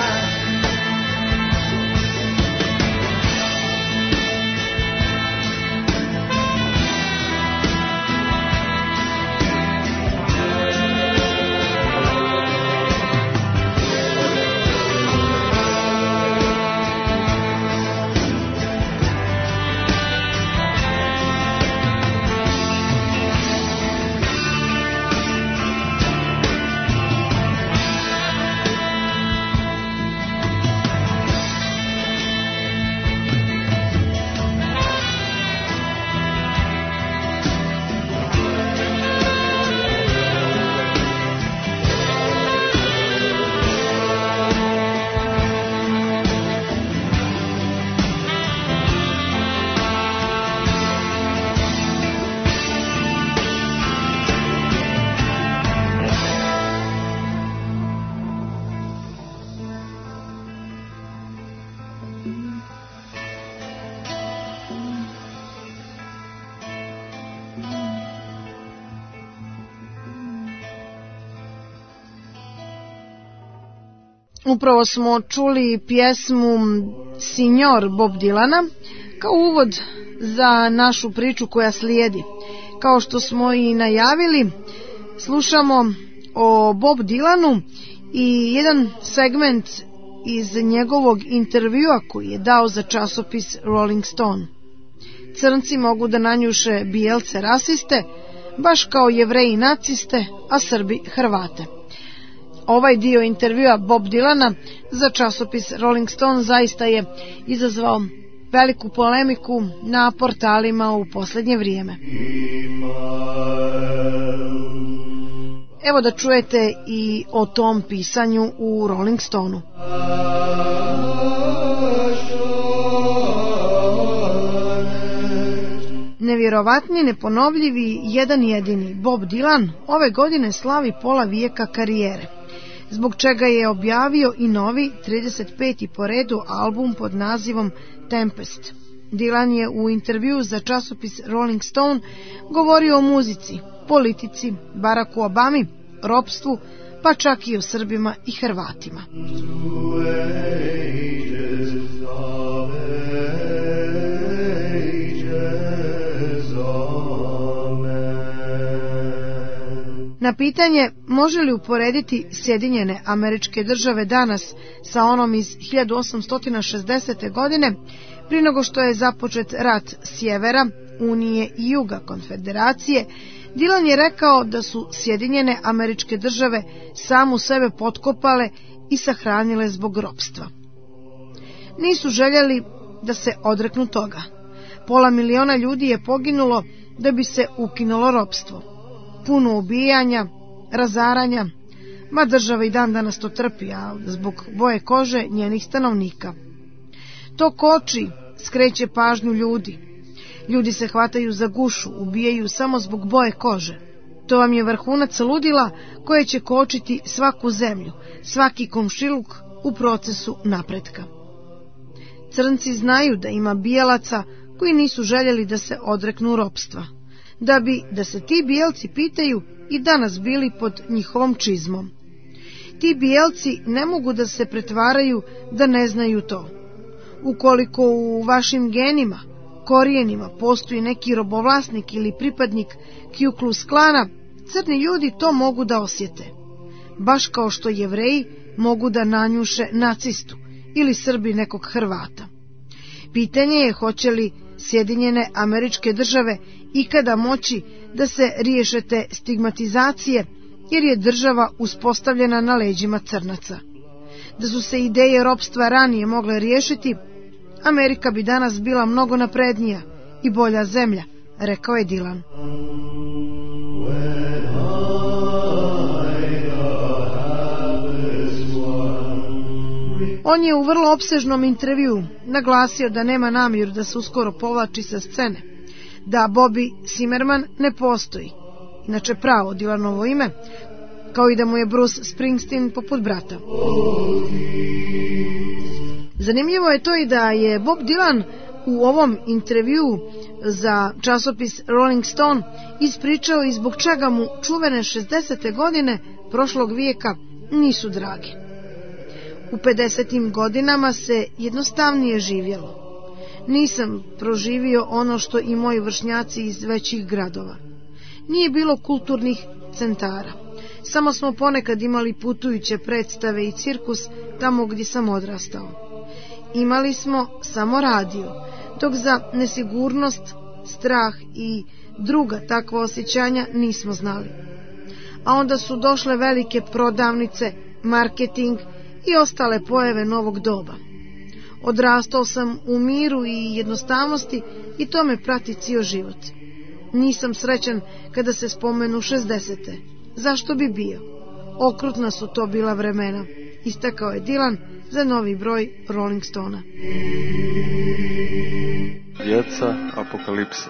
Speaker 5: Upravo smo čuli pjesmu Signor Bob Dylana kao uvod za našu priču koja slijedi. Kao što smo i najavili, slušamo o Bob Dylanu i jedan segment iz njegovog intervjua koji je dao za časopis Rolling Stone. Crnci mogu da nanjuše bijelce rasiste, baš kao Jevreji naciste, a Srbi Hrvate. Ovaj dio intervjua Bob Dylana za časopis Rolling Stone zaista je izazvao veliku polemiku na portalima u posljednje vrijeme. Evo da čujete i o tom pisanju u Rolling Stoneu. Nevjerovatni, neponovljivi, jedan jedini Bob Dylan ove godine slavi pola vijeka karijere, zbog čega je objavio i novi 35. po redu album pod nazivom Tempest. Dylan je u intervjuu za časopis Rolling Stone govorio o muzici, politici, Baracku Obami, ropstvu, pa čak i o Srbima i Hrvatima.
Speaker 4: Ages.
Speaker 5: Na pitanje može li uporediti Sjedinjene Američke Države danas sa onom iz 1860. godine, prije nego što je započet rat sjevera, Unije i juga Konfederacije, Dylan je rekao da su Sjedinjene Američke Države samu sebe potkopale i sahranile zbog ropstva. Nisu željeli da se odreknu toga. 500 miliona ljudi je poginulo da bi se ukinulo ropstvo. Puno ubijanja, razaranja, ma država i dan danas to trpi, a zbog boje kože njenih stanovnika. To koči, skreće pažnju ljudi. Ljudi se hvataju za gušu, ubijaju samo zbog boje kože. To vam je vrhunac ludila koje će kočiti svaku zemlju, svaki komšiluk u procesu napretka. Crnci znaju da ima bijelaca koji nisu željeli da se odreknu ropstva, da se ti bijelci pitaju i danas bili pod njihovom čizmom. Ti bijelci ne mogu da se pretvaraju da ne znaju to. Ukoliko u vašim genima, korijenima postoji neki robovlasnik ili pripadnik Ku Klux Klana, crni ljudi to mogu da osjete. Baš kao što Jevreji mogu da nanjuše nacistu ili Srbi nekog Hrvata. Pitanje je hoće li Sjedinjene Američke Države ikada moći da se riješe te stigmatizacije, jer je država uspostavljena na leđima crnaca. Da su se ideje ropstva ranije mogle riješiti, Amerika bi danas bila mnogo naprednija i bolja zemlja, rekao je Dylan. On je u vrlo opsežnom intervjuu naglasio da nema namjeru da se uskoro povlači sa scene, da Bobby Zimmerman ne postoji, inače pravo Dylanovo ime, kao i da mu je Bruce Springsteen poput brata. Zanimljivo je to i da je Bob Dylan u ovom intervjuu za časopis Rolling Stone ispričao i zbog čega mu čuvene 60. godine prošlog vijeka nisu drage. U 50. godinama se jednostavnije živjelo. Nisam proživio ono što i moji vršnjaci iz većih gradova. Nije bilo kulturnih centara. Samo smo ponekad imali putujuće predstave i cirkus tamo gdje sam odrastao. Imali smo samo radio, dok za nesigurnost, strah i druga takva osjećanja nismo znali. A onda su došle velike prodavnice, marketing i ostale pojave novog doba. Odrastao sam u miru i jednostavnosti i to me prati cijel život. Nisam srećan kada se spomenu 60. Zašto bi bio? Okrutna su to bila vremena, istakao je Dylan za novi broj Rolling Stona.
Speaker 1: Djeca apokalipse.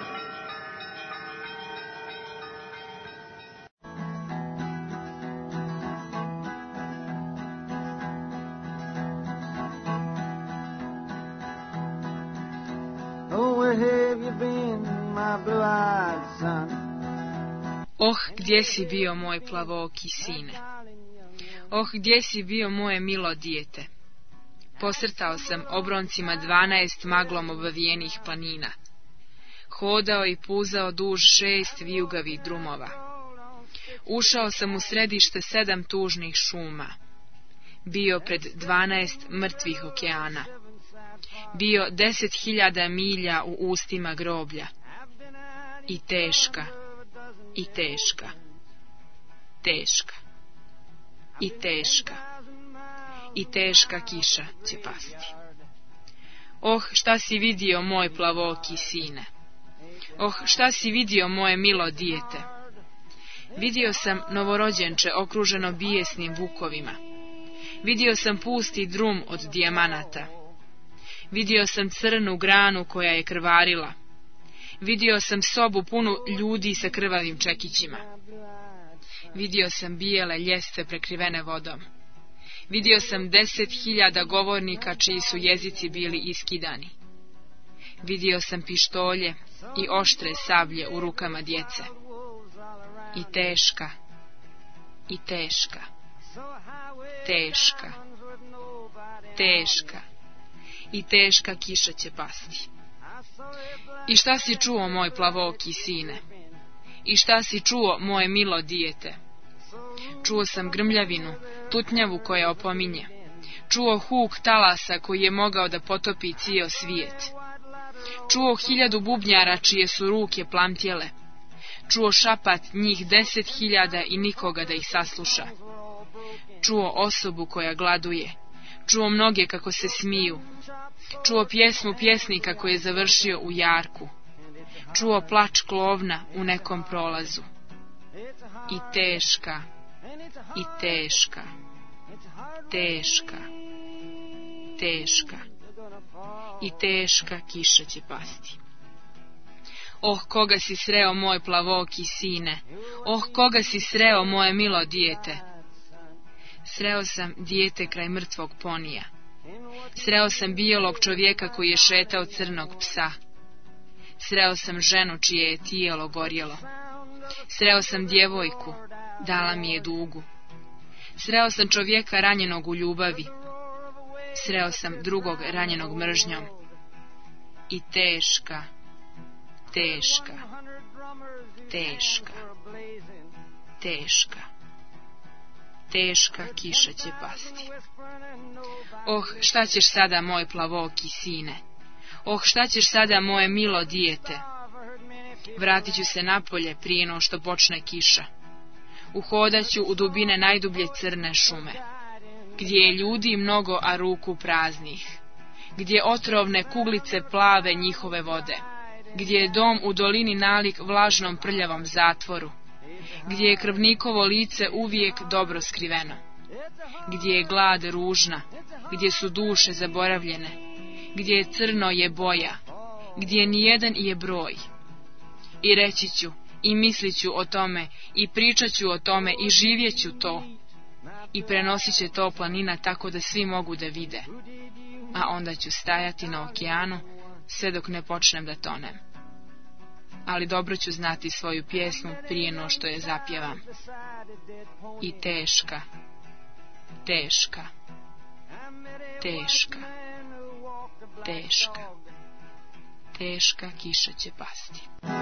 Speaker 14: Oh, gdje si bio, moj plavooki sine? Oh, gdje si bio, moje milo dijete? Posrtao sam obroncima 12 maglom obavijenih planina. Hodao i puzao duž 6 vijugavih drumova. Ušao sam u središte 7 tužnih šuma. Bio pred 12 mrtvih okeana. Bio 10.000 milja u ustima groblja. I teška, i teška, teška, i teška, i teška kiša će pasti. Oh, šta si vidio, moj plavooki sine? Oh, šta si vidio, moje milo dijete? Vidio sam novorođenče okruženo bijesnim vukovima. Vidio sam pusti drum od dijamanata. Vidio sam crnu granu koja je krvarila. Vidio sam sobu punu ljudi sa krvavim čekićima. Vidio sam bijele ljestve prekrivene vodom. Vidio sam 10.000 govornika čiji su jezici bili iskidani. Vidio sam pištolje i oštre sablje u rukama djece. I teška, i teška, teška, teška, i teška kiša će pasti. I šta si čuo, moj plavooki sine? I šta si čuo, moje milo dijete? Čuo sam grmljavinu, tutnjavu koja opominje. Čuo huk talasa koji je mogao da potopi cijel svijet. Čuo 1000 bubnjara čije su ruke plamtjele. Čuo šapat njih 10.000 i nikoga da ih sasluša. Čuo osobu koja gladuje. Čuo mnoge kako se smiju. Čuo pjesmu pjesnika koji je završio u jarku. Čuo plač klovna u nekom prolazu. I teška, i teška, teška, teška, i teška kiša će pasti. Oh, koga si sreo, moj plavoki sine, oh, koga si sreo, moje milo dijete. Sreo sam dijete kraj mrtvog ponija. Sreo sam bijelog čovjeka koji je šetao crnog psa. Sreo sam ženu čije je tijelo gorjelo. Sreo sam djevojku, dala mi je dugu. Sreo sam čovjeka ranjenog u ljubavi. Sreo sam drugog ranjenog mržnjom. I teška, teška, teška, teška, teška kiša će pasti. Oh, šta ćeš sada, moj plavoki sine? Oh, šta ćeš sada, moje milo dijete? Vratit ću se napolje prije no što počne kiša. Uhodaću u dubine najdublje crne šume, gdje je ljudi mnogo, a ruku praznih, gdje otrovne kuglice plave njihove vode, gdje je dom u dolini nalik vlažnom prljavom zatvoru, gdje je krvnikovo lice uvijek dobro skriveno, gdje je glad ružna, gdje su duše zaboravljene, gdje je crno je boja, gdje nijedan je broj. I reći ću, i mislit ću o tome, i pričat ću o tome, i živjet ću to, i prenosit će to planina tako da svi mogu da vide, a onda ću stajati na okeanu sve dok ne počnem da tonem. Ali dobro ću znati svoju pjesmu prije no što je zapjevam. I teška, teška, teška, teška, teška kiša će pasti.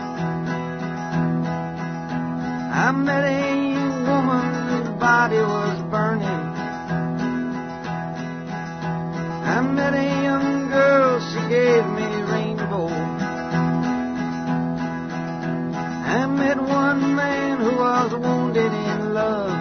Speaker 13: I met a young woman whose body was burning. I met a young girl, she gave me a rainbow. I met one man who was wounded in love.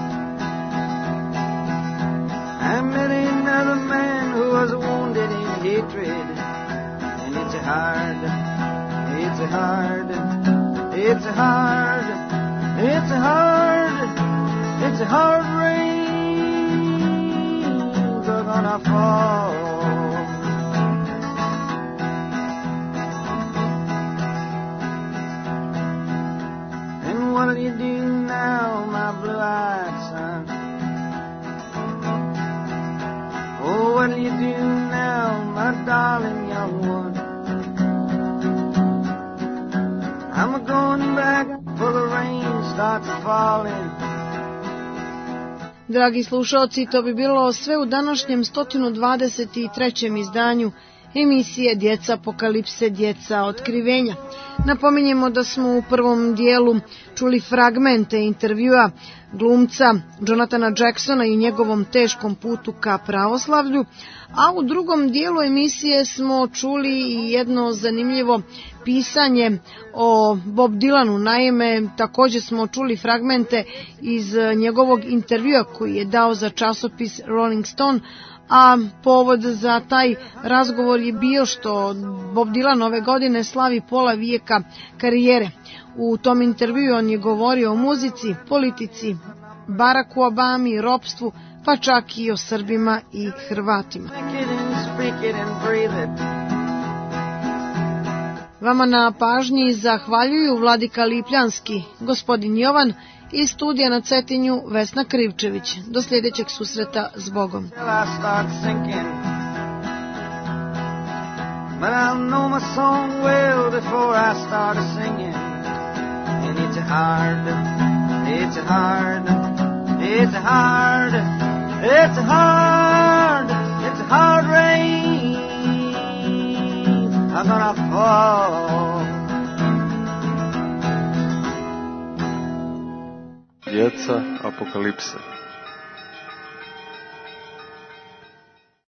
Speaker 13: I met another man who was wounded in hatred. And it's a hard, it's a hard, it's a hard, it's a hard, it's a hard rains are gonna fall. And what'll you do now, my blue-eyed son? Oh, what'll you do now, my darling young one? I'm going back for the rain starts falling.
Speaker 5: Dragi slušalci, to bi bilo sve u današnjem 123. izdanju emisije Djeca apokalipse, djeca otkrivenja. Napominjemo da smo u prvom dijelu čuli fragmente intervjua glumca Jonathana Jacksona i njegovom teškom putu ka pravoslavlju, a u drugom dijelu emisije smo čuli i jedno zanimljivo pisanje o Bob Dylanu. Naime, također smo čuli fragmente iz njegovog intervjua koji je dao za časopis Rolling Stone, a povod za taj razgovor je bio što Bob Dylan ove godine slavi pola vijeka karijere. U tom intervjuu on je govorio o muzici, politici, Baracku Obami, ropstvu, pa čak i o Srbima i Hrvatima. Vama na pažnji zahvaljuju Vladika Lipljanski, gospodin Jovan, iz studija na Cetinju Vesna Krivčević. Do sljedećeg susreta s Bogom. But I'll know my song well before I start singing. And it's a hard, it's a hard, it's a hard, it's a hard, it's a hard rain I'm gonna fall.
Speaker 1: Djeca Apokalipse.